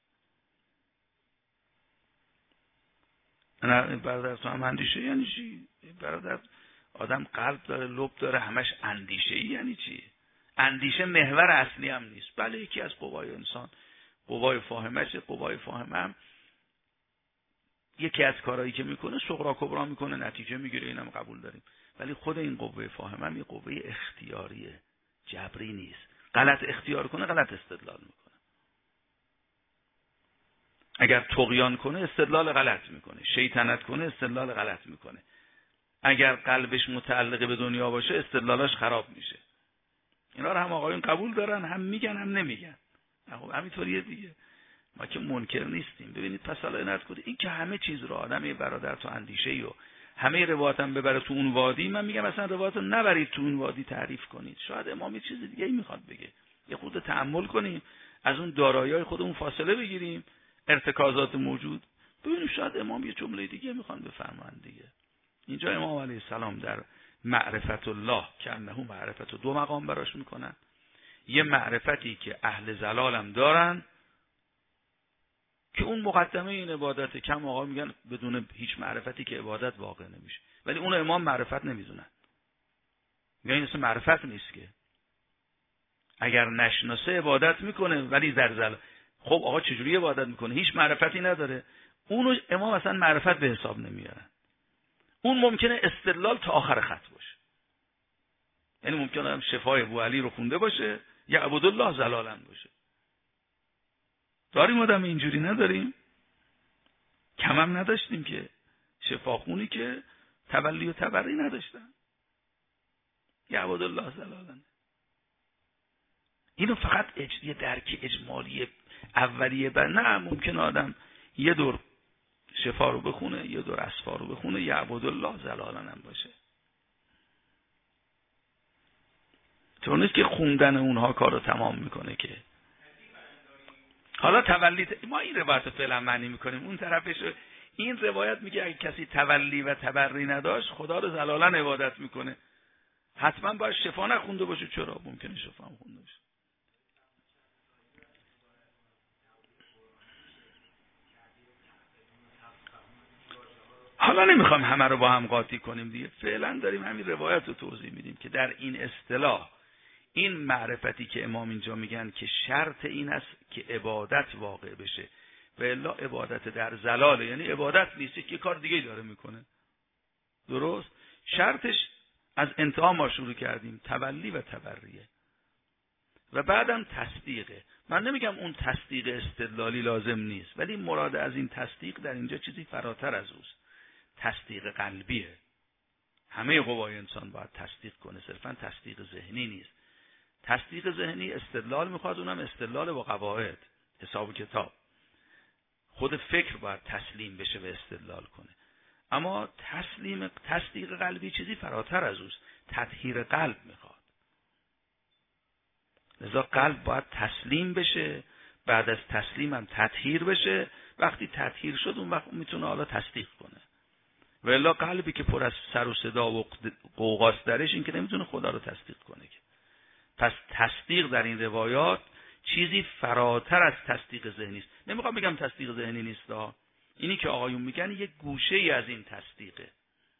نه ای برادر تو هم اندیشه یعنی چی؟ ای برادر آدم قلب داره، لب داره، همش اندیشه ای یعنی چی؟ اندیشه محور اصلی هم نیست. بله یکی از قوای انسان قوای فاهمه. قوای فاهمه هم یکی از کارهایی که میکنه صغرا کبرا میکنه، نتیجه میگیره، اینم قبول داریم. ولی خود این قوه فاهمه هم یه قوه اختیاریه، جبری نیست. غلط اختیار کنه غلط استدلال میکنه. اگر طغیان کنه استدلال غلط میکنه، شیطنت کنه استدلال غلط میکنه. اگر قلبش متعلق به دنیا باشه استدلالاش خراب میشه. اینا رو هم آقایون قبول دارن، هم میگن هم نمیگن. خب همینطوریه دیگه. ما که منکر نیستیم. ببینید پس حالا عنایت کنید این که همه چیز رو آدم برادر تو اندیشه‌ای و همه روایت هم ببره تو اون وادی، من میگم اصلا روایت رو نبرید تو اون وادی تعریف کنید. شاید امام یه چیز دیگه ای میخواد بگه. یه خود تأمل کنیم، از اون دارایی‌های خودمون فاصله بگیریم، ارتکازات موجود، ببینیم شاید امام یه جمله دیگه میخوان بفرمایند دیگه. اینجا امام علیه السلام در معرفت الله که انه معرفت دو مقام براش میکنن. یه معرفتی که اهل زلالم دارن که اون مقدمه این عبادت. کم آقا میگن بدون هیچ معرفتی که عبادت واقع نمیشه، ولی اون امام معرفت نمیدونن، میگن این اصلا معرفت نیست که. اگر نشناسه عبادت میکنه ولی در زلال. خب آقا چجوری عبادت میکنه؟ هیچ معرفتی نداره. اونو امام اصلا معرفت به حساب نمیارن. اون ممکنه استدلال تا آخر خط باشه، یعنی ممکنه هم شفای ابو علی رو خونده باشه یا عبدالله زلالن باشه. داریم آدم اینجوری نداریم؟ کمم نداشتیم که شفاخونی که تولی و تبری نداشتن یا عبدالله زلالن. اینو فقط اج... یه درک اجمالی اولیه بر نه. ممکن آدم یه دور شفا رو بخونه، یه دور اصفا رو بخونه، یا عبدالله زلالن هم باشه. چون نیست که خوندن اونها کار رو تمام میکنه که. حالا تولی ت... ما این روایت رو فعلا معنی میکنیم، اون طرفش رو... این روایت میگه اگه کسی تولی و تبری نداشت خدا رو زلالن عبادت میکنه، حتما باید شفا نخونده باشه. چرا؟ ممکنه شفا هم خونده باشه. حالا نمیخوام همه رو با هم قاطی کنیم دیگه، فعلا داریم همین روایت رو توضیح میدیم که در این اصطلاح این معرفتی که امام اینجا میگن که شرط این است که عبادت واقع بشه و الا عبادت در زلاله، یعنی عبادت نیست که کار دیگه داره میکنه. درست؟ شرطش از انتها ما شروع کردیم، تولی و تبریه و بعدم تصدیقه. من نمیگم اون تصدیق استدلالی لازم نیست، ولی مراد از این تصدیق در اینجا چیزی فراتر از اوست. تصدیق قلبیه. همه قوای انسان باید تصدیق کنه، صرفا تصدیق ذهنی نیست. تصدیق ذهنی استدلال میخواد، اونم استدلال با قواعد، حساب و کتاب. خود فکر باید تسلیم بشه و استدلال کنه. اما تسلیم تصدیق قلبی چیزی فراتر از اوست، تطهیر قلب میخواد. لذا قلب باید تسلیم بشه، بعد از تسلیم هم تطهیر بشه. وقتی تطهیر شد اون وقت میتونه حالا تصدیق کنه. و الا قلبی که پر از سر و صدا و قوقاست درش، این که نمیتونه خدا رو تصدیق کنه که. پس تصدیق در این روایات چیزی فراتر از تصدیق ذهنی است. نمیخوام بگم تصدیق ذهنی نیست ها. اینی که آقایون میگن یک گوشه ای از این تصدیقه.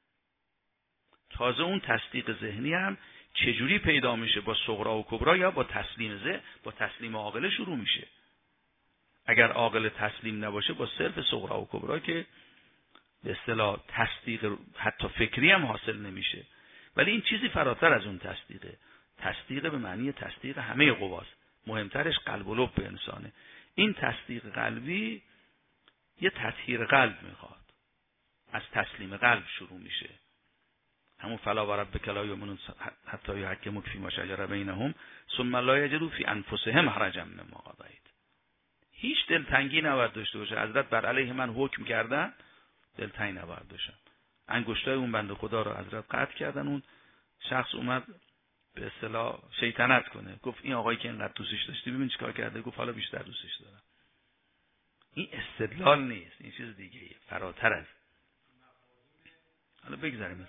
تازه اون تصدیق ذهنی هم چجوری پیدا میشه؟ با صغرا و کبرا یا با تسلیم ذهن؟ با تسلیم عاقله شروع میشه. اگر عاقل تسلیم نباشه با صرف صغرا و کبرا که به اصطلاح تصدیق حتی فکری هم حاصل نمیشه. ولی این چیزی فراتر از اون تصدیقه. تصدیق به معنی تصدیق همه قواست. مهمترش قلب و لب انسانه. این تصدیق قلبی یه تطهیر قلب میخواد. از تسلیم قلب شروع میشه. همون فلا و ربک لا یؤمنون حتی یحکموک فیما شجر بینهم ثم لا یجدوا فی انفسهم حرجا مما قضیت. هیچ دلتنگی نباید داشته باشه. حضرت بر علیه من حکم کردن، دلتنگ نباید باشم. انگشتای اون بنده خدا رو حضرت قطع کردن. اون شخص اومد به اصطلاح شیطنت کنه، گفت این آقایی که اینقدر دوستش داشتی ببین چیکار کرده. گفت حالا بیشتر دوستش دارم. این استدلال نیست، این چیز دیگه ایه، فراتر از. حالا بگذاریم.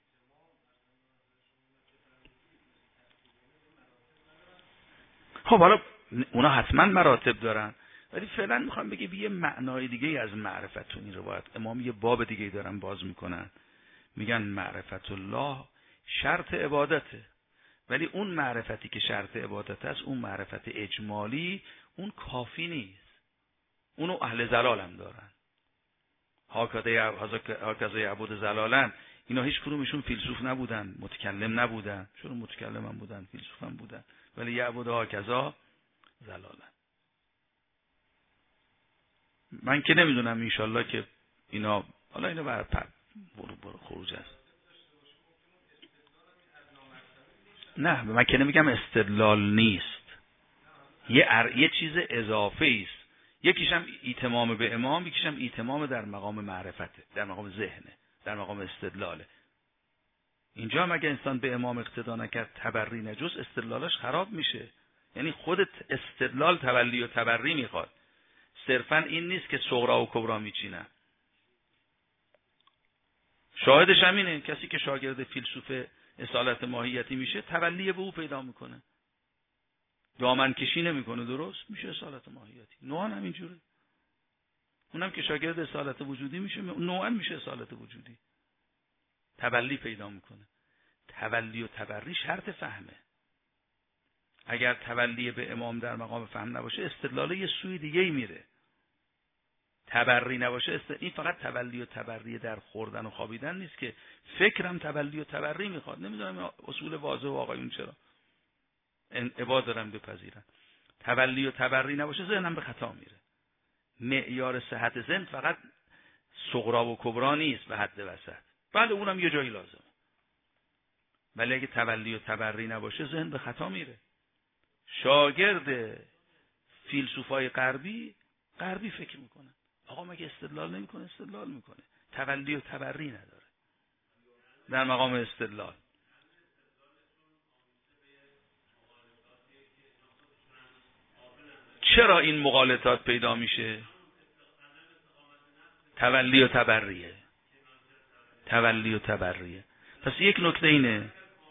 خب حالا اونا حتما مراتب دارن، ولی فعلا میخوام بگم یه معنای دیگه از معرفت تو این روایت. امام یه باب دیگه دارن باز میکنن، میگن معرفت الله شرط عبادته، ولی اون معرفتی که شرط عبادت است، اون معرفت اجمالی، اون کافی نیست. اونو اهل زلال هم دارن. هاکذا یعبد زلالن. اینا هیچ کدومشون فیلسوف نبودن، متکلم نبودن. چون متکلم هم بودن، فیلسوف هم بودن، ولی یعبد هاکذا زلالن. من که نمیدونم، انشالله که اینا حالا اینا بر پر برو برو خروج است. نه من که نمیگم استدلال نیست، یه ار... یه چیز اضافه است. یکیشم ایتمام به امام، یکیشم ایتمام در مقام معرفته، در مقام ذهنه، در مقام استدلاله. اینجا هم اگه انسان به امام اقتدا نکرد، تبری نجوز، استدلالش خراب میشه. یعنی خودت استدلال تولی و تبری میخواد، صرفا این نیست که صغرا و کبرا میچینن. شاهدش همینه، کسی که شاگرد فیلسوف اصالت ماهیتی میشه تولی به او پیدا میکنه، دامن کشی نمیکنه، درست میشه اصالت ماهیتی. نوعا همینجوره، اونم که شاگرد اصالت وجودی میشه نوعا میشه اصالت وجودی، تولی پیدا میکنه. تولی و تبری شرط فهمه. اگر تولی به امام در مقام فهم نباشه استدلال یه سوی دیگه ای میره. تبری نباشه است... این فقط تولی و تبری در خوردن و خوابیدن نیست که فکرم تولی و تبری میخواد. نمیدونم اصول واضح و آقایون چرا عباد دارم بپذیرن. تولی و تبری نباشه ذهنم به خطا میره. معیار صحت ذهن فقط صغرا و کبرا نیست، به حد وسط. بله اونم یه جایی لازمه، ولی اگه تولی و تبری نباشه ذهن به خطا میره. شاگرد فیلسوفای غربی غربی فکر میکنه، آقا مگه استدلال نمیکنه؟ استدلال میکنه، تولی و تبری نداره در مقام استدلال. چرا این مغالطات پیدا میشه؟ تولی و تبریه، تولی و تبریه. پس یک نکته اینه،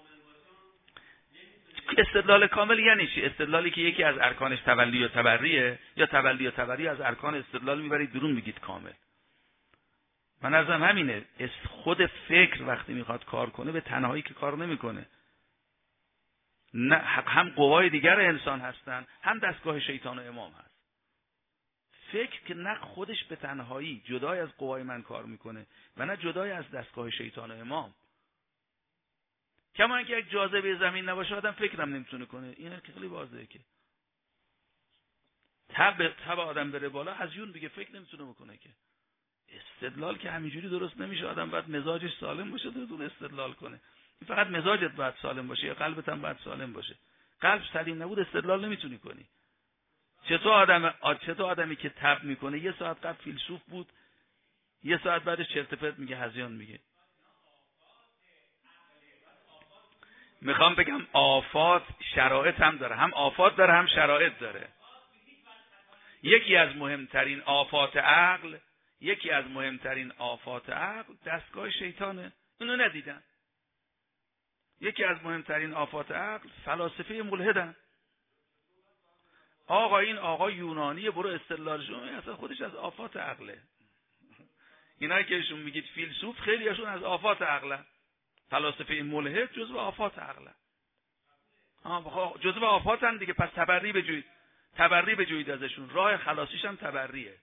استدلال کامل یعنی چی؟ استدلالی که یکی از ارکانش تولی و تبریه، یا تولی و تبری از ارکان استدلال میبرید بیرون میگید کامل. من ازم همینه، خود فکر وقتی میخواد کار کنه به تنهایی که کار نمیکنه، نه هم قوای دیگر انسان هستن، هم دستگاه شیطان و امام هست. فکر که نه خودش به تنهایی جدای از قوای من کار میکنه و نه جدای از دستگاه شیطان و امام. کما اینکه یک جاذبه زمین نباشه آدم فکرم نمیتونه کنه. این که خیلی واضحه که تب تب آدم بره بالا هزیون دیگه فکر نمیتونه بکنه که. استدلال که همینجوری درست نمیشه. آدم باید مزاجش سالم باشه تا بتونه استدلال کنه. این فقط مزاجت باید سالم باشه یا قلبت هم باید سالم باشه. قلب سلیم نبود استدلال نمیتونی کنی. چطور آدم چطور آدمی که تب میکنه یه ساعت قبل فیلسوف بود، یه ساعت بعدش چرت و پرت میگه، هذیان میگه. میخوام بگم آفات شرایط هم داره، هم آفات داره هم شرایط داره. یکی از مهمترین آفات عقل یکی از مهمترین آفات عقل دستگاه شیطانه. اونو ندیدن. یکی از مهمترین آفات عقل فلاسفه ملحدن. آقا این آقا یونانی برو استدلالشون اصلا خودش از آفات عقله. اینایی که بهشون میگید فیلسوف خیلی هاشون از آفات عقله. فلاسفه ملحد جزو آفات عقله. ها جزو آفاتن دیگه. پس تبری بجوید، تبری بجوید ازشون. راه خلاصیش هم تبریه.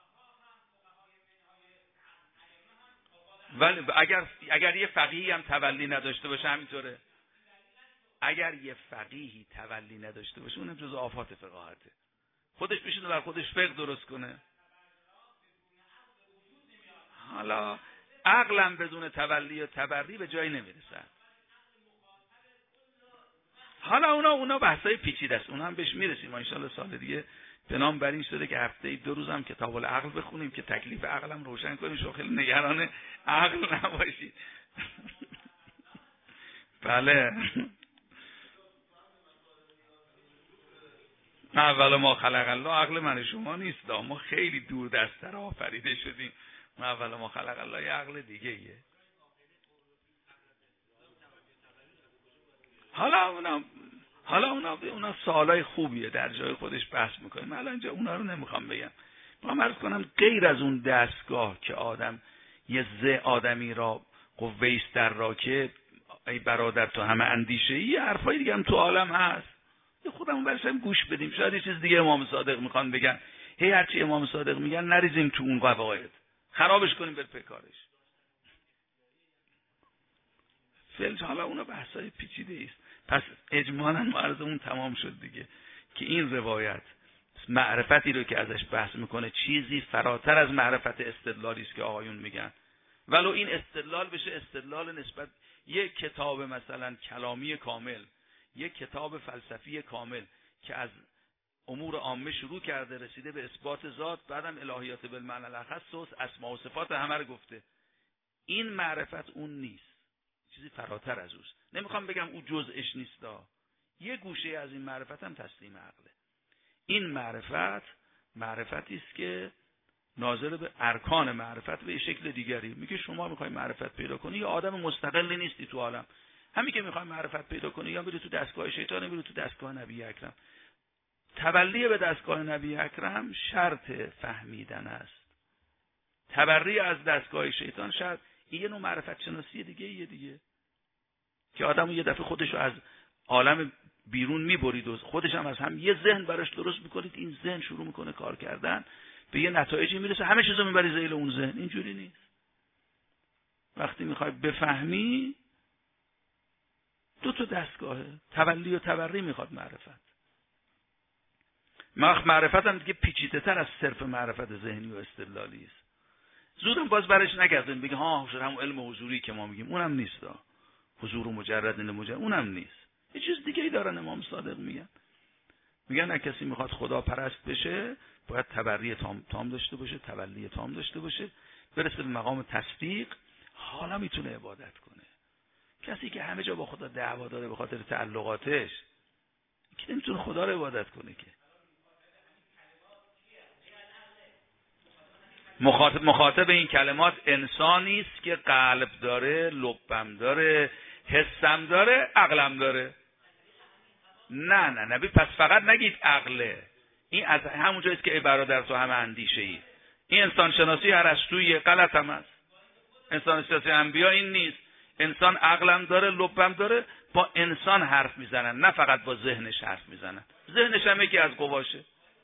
ولی اگر اگر یه فقیهی هم تولی نداشته باشه همینطوره. اگر یه فقیهی تولی نداشته باشه اونم جزو آفات فقاهته. خودش بشینه بر خودش فقه درست کنه. حالا عقلم بدون تولی و تبری به جایی نمیرسه. حالا اونا اونا بحثای پیچیده است، اونا هم بهش میرسیم ان شاءالله سال دیگه. به نام بر این شده که هفته دو روز هم کتاب العقل بخونیم که تکلیف عقلم روشن کنیم. شما خیلی نگران عقل نباشید. بله. اول ما خلق الله عقل من شما نیست، ما خیلی دور دست‌تر آفریده شدیم. اول ما خلق الله یه عقل دیگه ایه. حالا اونا حالا اونا اونا سوالای خوبیه، در جای خودش بحث میکنیم. الان اینجا اونا رو نمیخوام بگم. میخوام عرض کنم غیر از اون دستگاه که آدم یه ز آدمی را قوه است در را که ای برادر تو همه اندیشه ای، حرفای دیگه هم تو عالم هست. خودمون برسیم گوش بدیم. شاید یه چیز دیگه امام صادق میخوان بگن. هی هرچی امام صادق میگن نریزیم تو اون قواعد، خرابش کنیم بر پکارش. فلج حالا اونا بحثای پیچیده است. پس اجمالاً معرضمون تمام شد دیگه که این روایت معرفتی رو که ازش بحث میکنه چیزی فراتر از معرفت استدلالی است که آقایون میگن. ولو این استدلال بشه استدلال نسبت یک کتاب مثلا کلامی کامل، یک کتاب فلسفی کامل که از امور عامه شروع کرده رسیده به اثبات ذات، بعدم الهیات بالمعنی الاخص و اسماء و صفات همه رو گفته. این معرفت اون نیست، چیزی فراتر از اوست. نمیخوام بگم او جزءش نیستا، یه گوشه از این معرفت هم تسلیم عقله. این معرفت معرفتی است که ناظر به ارکان معرفت به شکل دیگری. میگه شما میخوای معرفت پیدا کنی یا آدم مستقلی نیستی تو عالم، همین که میخوای معرفت پیدا کنی یا میری تو دستگاه شیطان یا میری تو دستگاه نبی اکرم. تولی به دستگاه نبی اکرم شرط فهمیدن است. تبری از دستگاه شیطان شرط. این یه نوع معرفت شناسی دیگه یه دیگه که آدمو یه دفعه خودشو از عالم بیرون میبرید و خودش هم از هم یه ذهن براش درست میکنید. این ذهن شروع میکنه کار کردن، به یه نتایجی میرسه، همه چیزو میبری زیر اون ذهن. اینجوری نیست. وقتی میخوای بفهمی دو تا دستگاهه، تولی و تبری میخواد معرفت. معرفت هم دیگه پیچیده تر از صرف معرفت ذهنی و استدلالی است. زودم باز برش نگردیم بگیم ها شد همون علم حضوری که ما میگیم، اونم نیست. حضور مجرد نه مجرد اونم نیست. یه چیز دیگه ای دارن امام صادق میگن. میگن اگه کسی میخواد خدا پرست بشه باید تبری تام تام داشته باشه، تولی تام داشته باشه، برسه به مقام تصدیق، حالا میتونه عبادت کنه. کسی که همه جا با خدا دعوا داره به خاطر تعلقاتش که نمیتونه خدا رو عبادت کنه. که مخاطب مخاطب این کلمات انسانی است که قلب داره، لبم داره، حسم داره، عقلم داره. نه نه نبی پس فقط نگید عقله. این از همون جاییست که ای برادر تو همه اندیشه ای. این انسان شناسی ارسطویی غلط هم است. انسان شناسی انبیا این نیست. انسان عقلم داره، لبم داره، با انسان حرف میزنن، نه فقط با ذهنش حرف میزنن. ذهنش هم یکی از قواشه.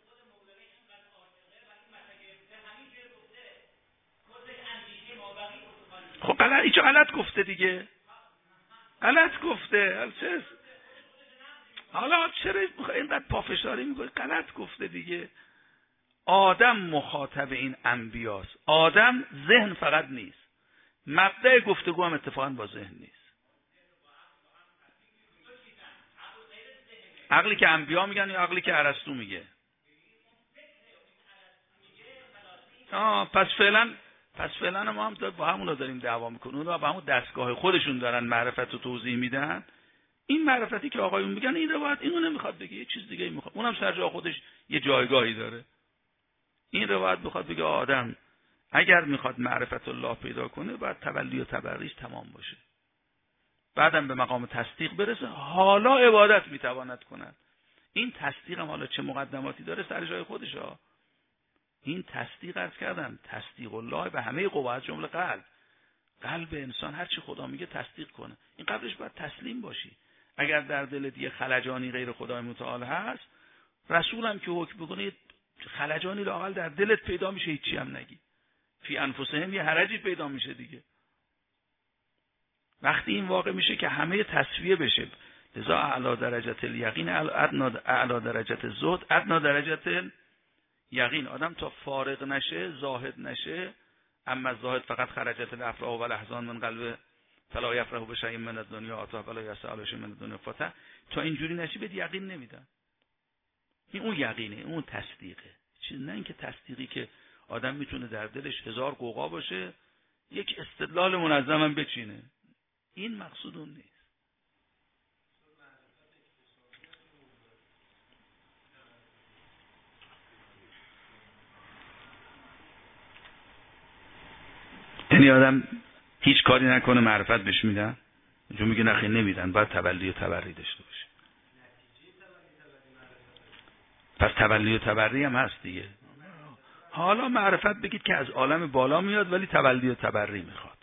خب غلط اینجا غلط گفته دیگه. غلط گفته. چه حالا چرا اینقدر پافشاری میکنی؟ غلط گفته دیگه. آدم مخاطب این انبیاست. آدم ذهن فقط نیست. مبدأ گفتگو هم اتفاقا با ذهن نیست. عقلی که انبیا میگن یا عقلی که ارسطو میگه؟ آه پس فعلا پس فعلا ما هم با همونا داریم دعوا میکنیم. اونها با همون دستگاه خودشون دارن معرفت رو توضیح میدن. این معرفتی که آقایون میگن این روایت اینو نمیخواد بگه، یه چیز دیگه میخواد. اونم سر جای خودش یه جایگاهی داره. این روایت میخواد بگه آدم اگر میخواد معرفت الله پیدا کنه باید تولی و تبریش تمام باشه. بعدم به مقام تصدیق برسه، حالا عبادت میتواند کند. این تصدیق هم حالا چه مقدماتی داره سر جای خودشه. این تصدیق عرض کردم، تصدیق الله به همه قوا از جمله قلب. قلب انسان هر چی خدا میگه تصدیق کنه. این قبلش باید تسلیم باشی. اگر در دلت یه خلجانی غیر خدای متعال هست، رسول هم که حکم بکنه خلجانی لااقل در دلت پیدا میشه، هیچی هم نگی. فی انفسهم یه حرجی پیدا میشه دیگه. وقتی این واقع میشه که همه تصفیه بشه، لذا اعلی درجت الیقین اعلی درجت زهد ادنا درجت یقین. آدم تا فارغ نشه، زاهد نشه، اما زاهد فقط خرجت الافراح و الاحزان من قلب فلا یفرح بشیء من الدنیا آتاه ولا یسأل شیء من الدنیا فاته. تا اینجوری نشی بهت یقین نمیدن. این اون یقینه، اون تصدیقه. چیز نه اینکه تصدیقی که آدم میتونه در دلش هزار قوقا باشه یک استدلال منظم هم بچینه. این مقصود اون نیست. یعنی آدم هیچ کاری نکنه معرفت بهش میدن؟ چون میگه نخیر نمیدن، باید تولی و تبری داشته باشه. پس تولی و تبری هم هست دیگه. حالا معرفت بگید که از عالم بالا میاد ولی تولی و تبری میخواد.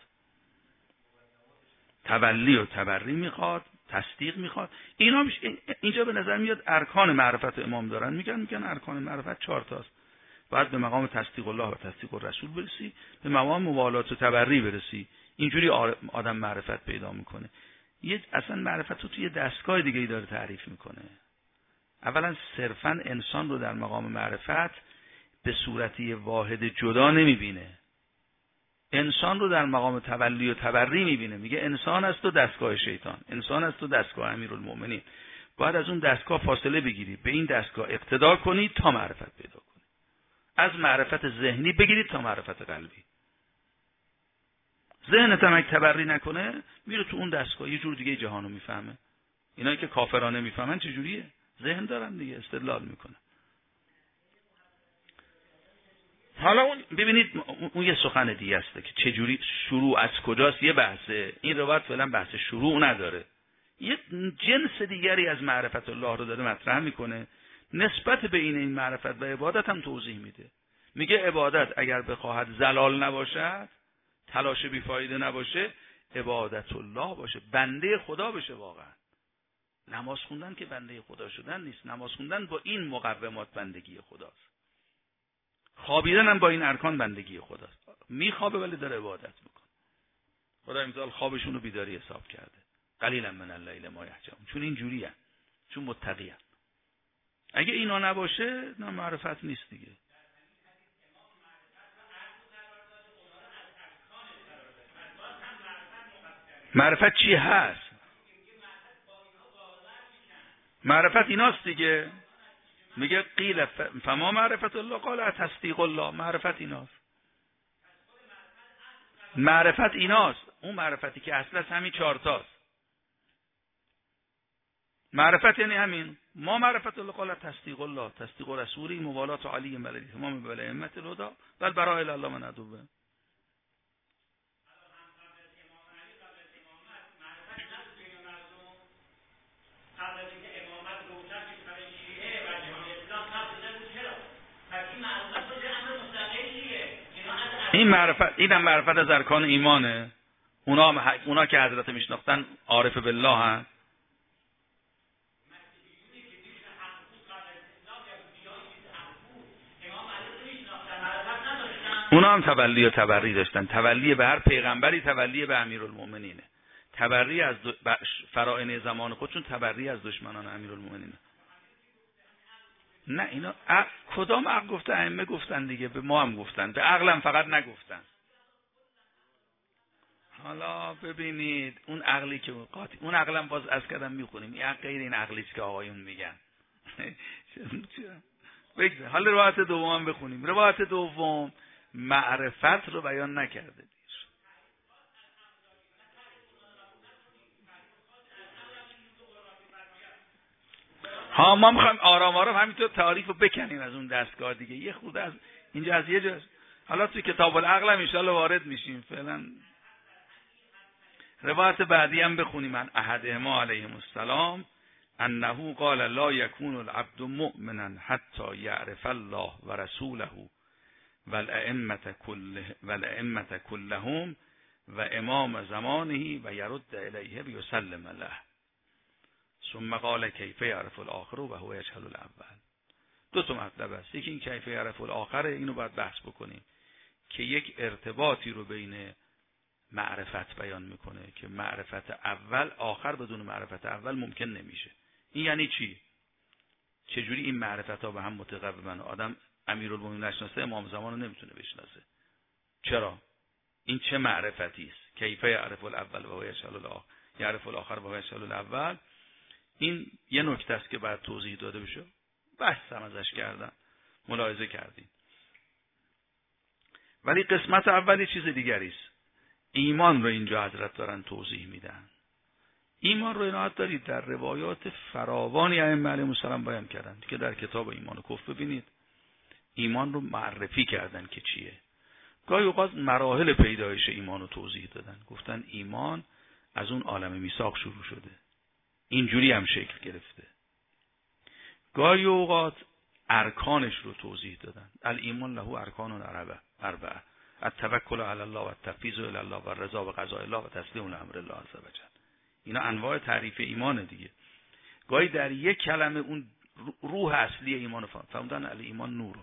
تولی و تبری میخواد، تصدیق میخواد. اینا اینجا به نظر میاد ارکان معرفت امام دارن. میگن میگن ارکان معرفت چهار تاست. باید به مقام تصدیق الله و تصدیق الرسول برسی، به مقام موالات و تبری برسی. اینجوری آدم معرفت پیدا میکنه. یه اصلا معرفت رو توی دستگاه دیگه ای داره تعریف میکنه. اولا صرفا انسان رو در مقام معرفت به صورتی واحد جدا نمیبینه. انسان رو در مقام تولی و تبری میبینه. میگه انسان است و دستگاه شیطان، انسان است و دستگاه امیرالمومنین. باید از اون دستگاه فاصله بگیری، به این دستگاه اقتدا کنی تا معرفت پیدا کنی. از معرفت ذهنی بگیرید تا معرفت قلبی. ذهنت هم اگه تبری نکنه میره تو اون دستگاه، یه جور دیگه جهانو میفهمه. اینایی که کافرانه میفهمن چجوریه؟ ذهن دارن دیگه، استدلال میکنن. حالا اون ببینید اون یه سخن دیگه است که چجوری شروع از کجاست، یه بحثه. این روایت فعلا بحث شروع نداره، یه جنس دیگری از معرفت الله رو داره مطرح میکنه، نسبت بین این معرفت و عبادت هم توضیح میده. میگه عبادت اگر بخواهد زلال نباشد، تلاش بیفایده نباشه، عبادت الله باشه، بنده خدا بشه. واقعا نماز خوندن که بنده خدا شدن نیست، نماز خوندن با این مقومات بندگی خداست. خوابیدن هم با این ارکان بندگی خداست. میخوابه ولی داره عبادت میکنه. خدا امثال خوابشون رو بیداری حساب کرده. قلیلا من اللیل ما یهجعون. چون این جوریه، چون متقیه. اگه اینا نباشه نه معرفت نیست دیگه. معرفت چی هست؟ معرفت ایناست دیگه. میگه قیل فما معرفت الله قال تصدیق الله. معرفت ایناست. معرفت ایناست. اون معرفتی که اصلا همین چهارتاست. معرفت یعنی همین. ما معرفت الله قال تصدیق الله، تصدیق رسولی، موالات علی بلدی تمام بل ائمه الهدى و برای الله من ادوبه. این معرفت، اینم معرفت از ارکان ایمانه. اونا اونا که حضرت میشناختن عارف بالله هست. اونا هم تولی و تبری داشتن. تولی به هر پیغمبری تولی به امیرالمومنینه. تبری از فرائن زمان خودشون، تبری از دشمنان امیرالمومنینه. نه اینا ا... کدام عقل گفته؟ ائمه گفتن دیگه، به ما هم گفتن، به عقلم فقط نگفتن. حالا ببینید اون عقلی که قاطی، اون عقلم باز از کردم میخونیم، این عقل غیر این عقلیست که آقایون میگن. بگذار حالا روایت دوم بخونیم. روایت دوم معرفت رو بیان نکرده. ها ما میخوایم آرام آرام همینطور تعریف رو بکنیم از اون دستگاه دیگه. یه خود از اینجا از یه جا، حالا توی کتاب العقل هم انشاءالله وارد میشیم. فعلا روایت بعدی هم بخونیم. من احدهما علیهم السلام انه قال لا یکون العبد مؤمنا حتی یعرف الله و رسوله والائمه كله والائمه كلهم و امام زمانه و یرد الیه بیسلم له. ثم قال کیف یعرف الاخر و هو یجهل الاول. دو تا مطلب است. یکی این کیف یعرف الاخر، اینو باید بحث بکنیم که یک ارتباطی رو بین معرفت بیان میکنه که معرفت اول، آخر بدون معرفت اول ممکن نمیشه. این یعنی چی؟ چجوری این معرفت ها به هم متقومن؟ آدم امیرالمومنین نشناسه، امام زمان رو نمیتونه بشناسه. چرا؟ این چه معرفتی است؟ کیف یعرف الاول و هو یجهل الاخر، یعرف الاخر و هو یجهل الاول. این یه نکته است که باید توضیح داده بشه. بحث هم ازش کردن، ملاحظه کردیم. ولی قسمت اولی چیز دیگری است. ایمان رو اینجا حضرت دارن توضیح میدن. ایمان رو عنایت دارید در روایات فراوانی ائمه علیهم السلام بیان کردن که در کتاب ایمان و کفر ببینید ایمان رو معرفی کردن که چیه. گاهی اوقات مراحل پیدایش ایمان رو توضیح دادن. گفتن ایمان از اون عالم میثاق شروع شده، اینجوری هم شکل گرفته. گاهی اوقات ارکانش رو توضیح دادن. الایمان له ارکان اربعه: التوکل علی الله و التفویض الی الله و الرضا بقضاء الله و تسلیم لامر الله عز و جل. اینا انواع تعریف ایمان دیگه. گاهی در یک کلمه اون روح اصلی ایمان رو فهمیدن. الایمان نور.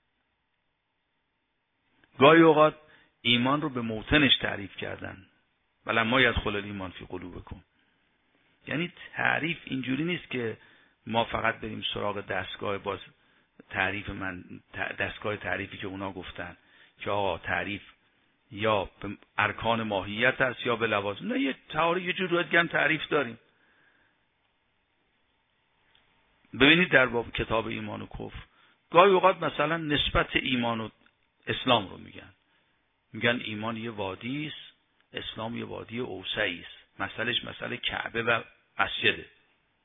گاهی اوقات ایمان رو به موطنش تعریف کردن. ولما یدخل الایمان فی قلوبکم. یعنی تعریف اینجوری نیست که ما فقط بریم سراغ دستگاه باز تعریف من دستگاه تعریفی که اونا گفتن که آقا تعریف یا به ارکان ماهیت است یا به لوازم. نه، یه تعریف یه جور دیگه تعریف داریم. ببینید در باب کتاب ایمان و کفر گاهی اوقات مثلا نسبت ایمان و اسلام رو میگن. میگن ایمان یه وادی است، اسلام یه وادی اوسعی است. مسئلهش مسئله کعبه و مسجده.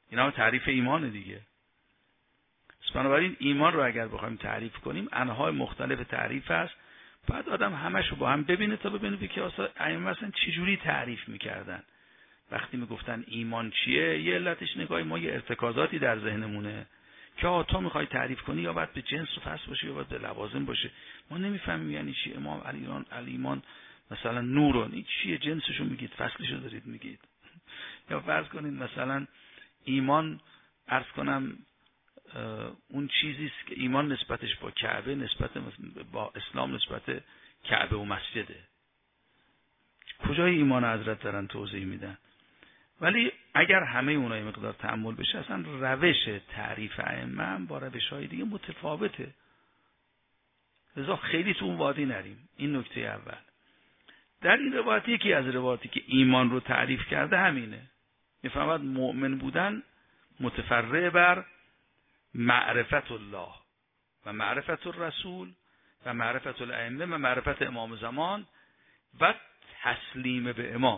اینا هم تعریف ایمان دیگه. بنابراین ایمان رو اگر بخوایم تعریف کنیم انواع مختلف تعریف هست. بعد آدم همش رو با هم ببینه تا ببینه که اصلا ائمه مثلا چجوری تعریف میکردن. وقتی میگفتن ایمان چیه، یه علتش نگاهی ما یه ارتکازاتی در ذهنمونه که آ تو میخوای تعریف کنی یا باید به جنس و فصل باشه یا باید به لوازم باشه. ما نمیفهمیم یعنی چی. امام علیان الایمان مثلا نورون، این چیه؟ جنسشو میگید، فصلشو دارید میگید. یا فرض کنید مثلا ایمان، عرض کنم اون چیزی است که ایمان نسبتش با کعبه، نسبت با اسلام نسبت کعبه و مسجده. کجای ایمان حضرت دارن توضیح میدن. ولی اگر همه اونها یه مقدار تأمل بشه، اصلا روش تعریف ائمه با روش‌های دیگه متفاوته. لذا خیلی تو اون وادی نریم. این نکته اول. در این روایت یکی از روایاتی که ایمان رو تعریف کرده همینه. میفهمد مؤمن بودن متفرع بر معرفت الله و معرفت الرسول و معرفت الائمه و معرفت امام زمان و تسلیم به امام.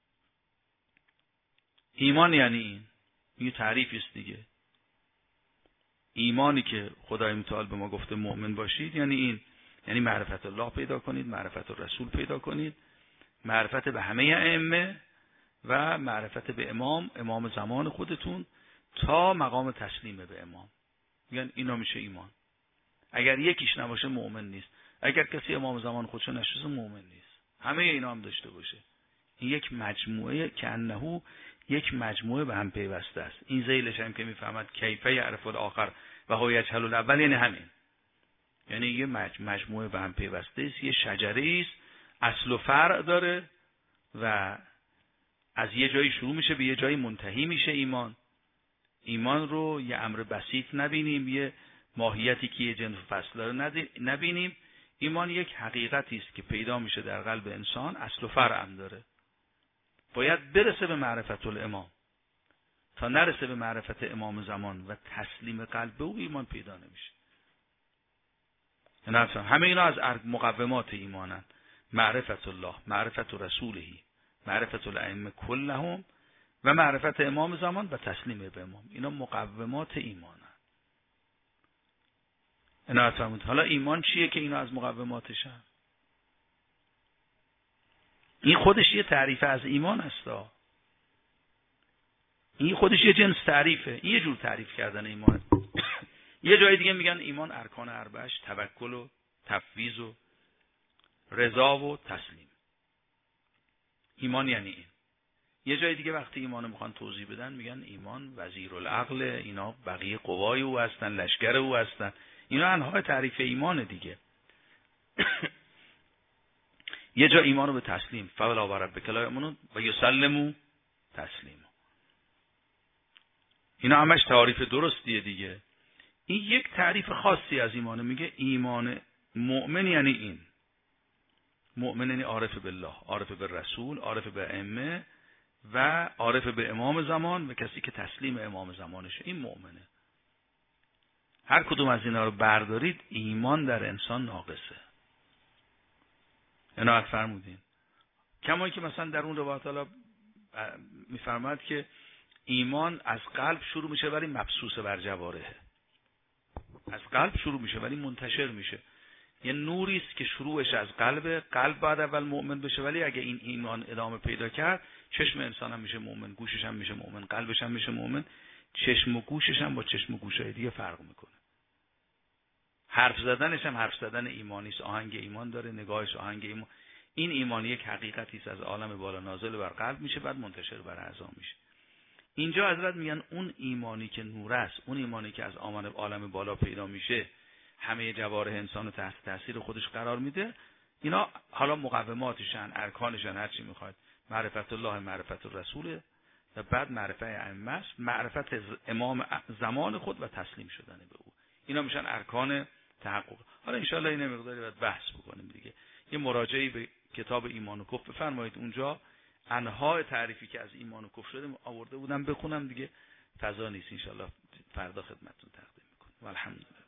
ایمان یعنی این. این تعریفی است دیگه. ایمانی که خدای متعال به ما گفته مؤمن باشید یعنی این، یعنی معرفت الله پیدا کنید، معرفت الرسول پیدا کنید، معرفت به همه ائمه و معرفت به امام، امام زمان خودتون تا مقام تسلیم به امام. میگن اینا میشه ایمان. اگر یکیش نباشه مؤمن نیست. اگر کسی امام زمان خودشو نشناسه مؤمن نیست. همه اینا هم داشته باشه. این یک مجموعه که انه یک مجموعه به هم پیوسته است. این ذیلش هم که میفهمد کیفه یعرف الاخر و هو یجهل الاول، یعنی همین. یعنی یه مجموعه به هم پیوسته است، یه شجره است، اصل و فرع داره و از یه جایی شروع میشه به یه جایی منتهی میشه. ایمان ایمان رو یه امر بسیط نبینیم، یه ماهیتی که یه جنس و فصل داره نبینیم. ایمان یک حقیقتی است که پیدا میشه در قلب انسان، اصل و فرع هم داره. باید برسه به معرفت الامام. تا نرسه به معرفت امام زمان و تسلیم قلب به او، ایمان پیدا نمیشه. همه اینا از مقومات ایمانن. معرفت الله، معرفت رسولهی، معرفت الائمه کلهم و معرفت امام زمان و تسلیم به امام. اینا مقومات ایمانن. اینا فهمید. حالا ایمان چیه که اینا از مقوماتشن؟ این خودش یه تعریف از ایمان هستا. این خودش یه جنس تعریفه. این یه جور تعریف کردن ایمان. یه جای دیگه میگن ایمان ارکان اربعش توکل و تفویض و رضا و تسلیم. ایمان یعنی این. یه جای دیگه وقتی ایمان میخوان توضیح بدن میگن ایمان وزیر العقل، اینا بقیه قوای او هستن، لشکر او هستن. اینا انواع تعریف ایمان دیگه. یه جا ایمان رو به تسلیم، فولا و ربک لا یؤمنون و یسلموا تسلیما. اینا همش تعریف درستیه دیگه. این یک تعریف خاصی از ایمان. میگه ایمان مؤمن یعنی این. مؤمن یعنی عارف بالله، عارف به رسول، عارف به ائمه و عارف به امام زمان و کسی که تسلیم امام زمانشه. این مؤمنه. هر کدوم از اینا رو بردارید ایمان در انسان ناقصه. عنایت فرمودین. کما که مثلا در اون روایت حالا میفرماد که ایمان از قلب شروع میشه ولی مبسوط بر جوارحه. از قلب شروع میشه ولی منتشر میشه. یه نوری است که شروعش از قلبه. قلب بعد اول مؤمن بشه، ولی اگه این ایمان ادامه پیدا کرد، چشم انسان هم میشه مؤمن، گوشش هم میشه مؤمن، قلبش هم میشه مؤمن. چشم و گوشش هم با چشم و گوشای دیگه فرق میکنه. حرف زدنش هم حرف زدن ایمانی است، آهنگ ایمان داره، نگاهش آهنگ ایمان. این ایمان یک حقیقتی است از عالم بالا نازل بر قلب میشه، بعد منتشر بر اعضا میشه. اینجا حضرت میگن اون ایمانی که نور است، اون ایمانی که از عالم بالا پیدا میشه، همه جوارح انسان رو تحت تاثیر خودش قرار میده. اینا حالا مقوماتشن، ارکانشن، هر چی میخواد. معرفت الله، معرفت الرسول و بعد معرفت ائمه است، معرفت امام زمان خود و تسلیم شدن به او. اینا میشن ارکان تحقق. حالا ان شاءالله این مقداری بعد بحث بکنیم دیگه. یه مراجعه به کتاب ایمان و کفر بفرمایید. اونجا انواع تعریفی که از ایمان و کفر شده آورده بودم، بخونم دیگه. فضا نیست. ان شاءالله فردا خدمتتون تقدیم میکنم. والحمدلله.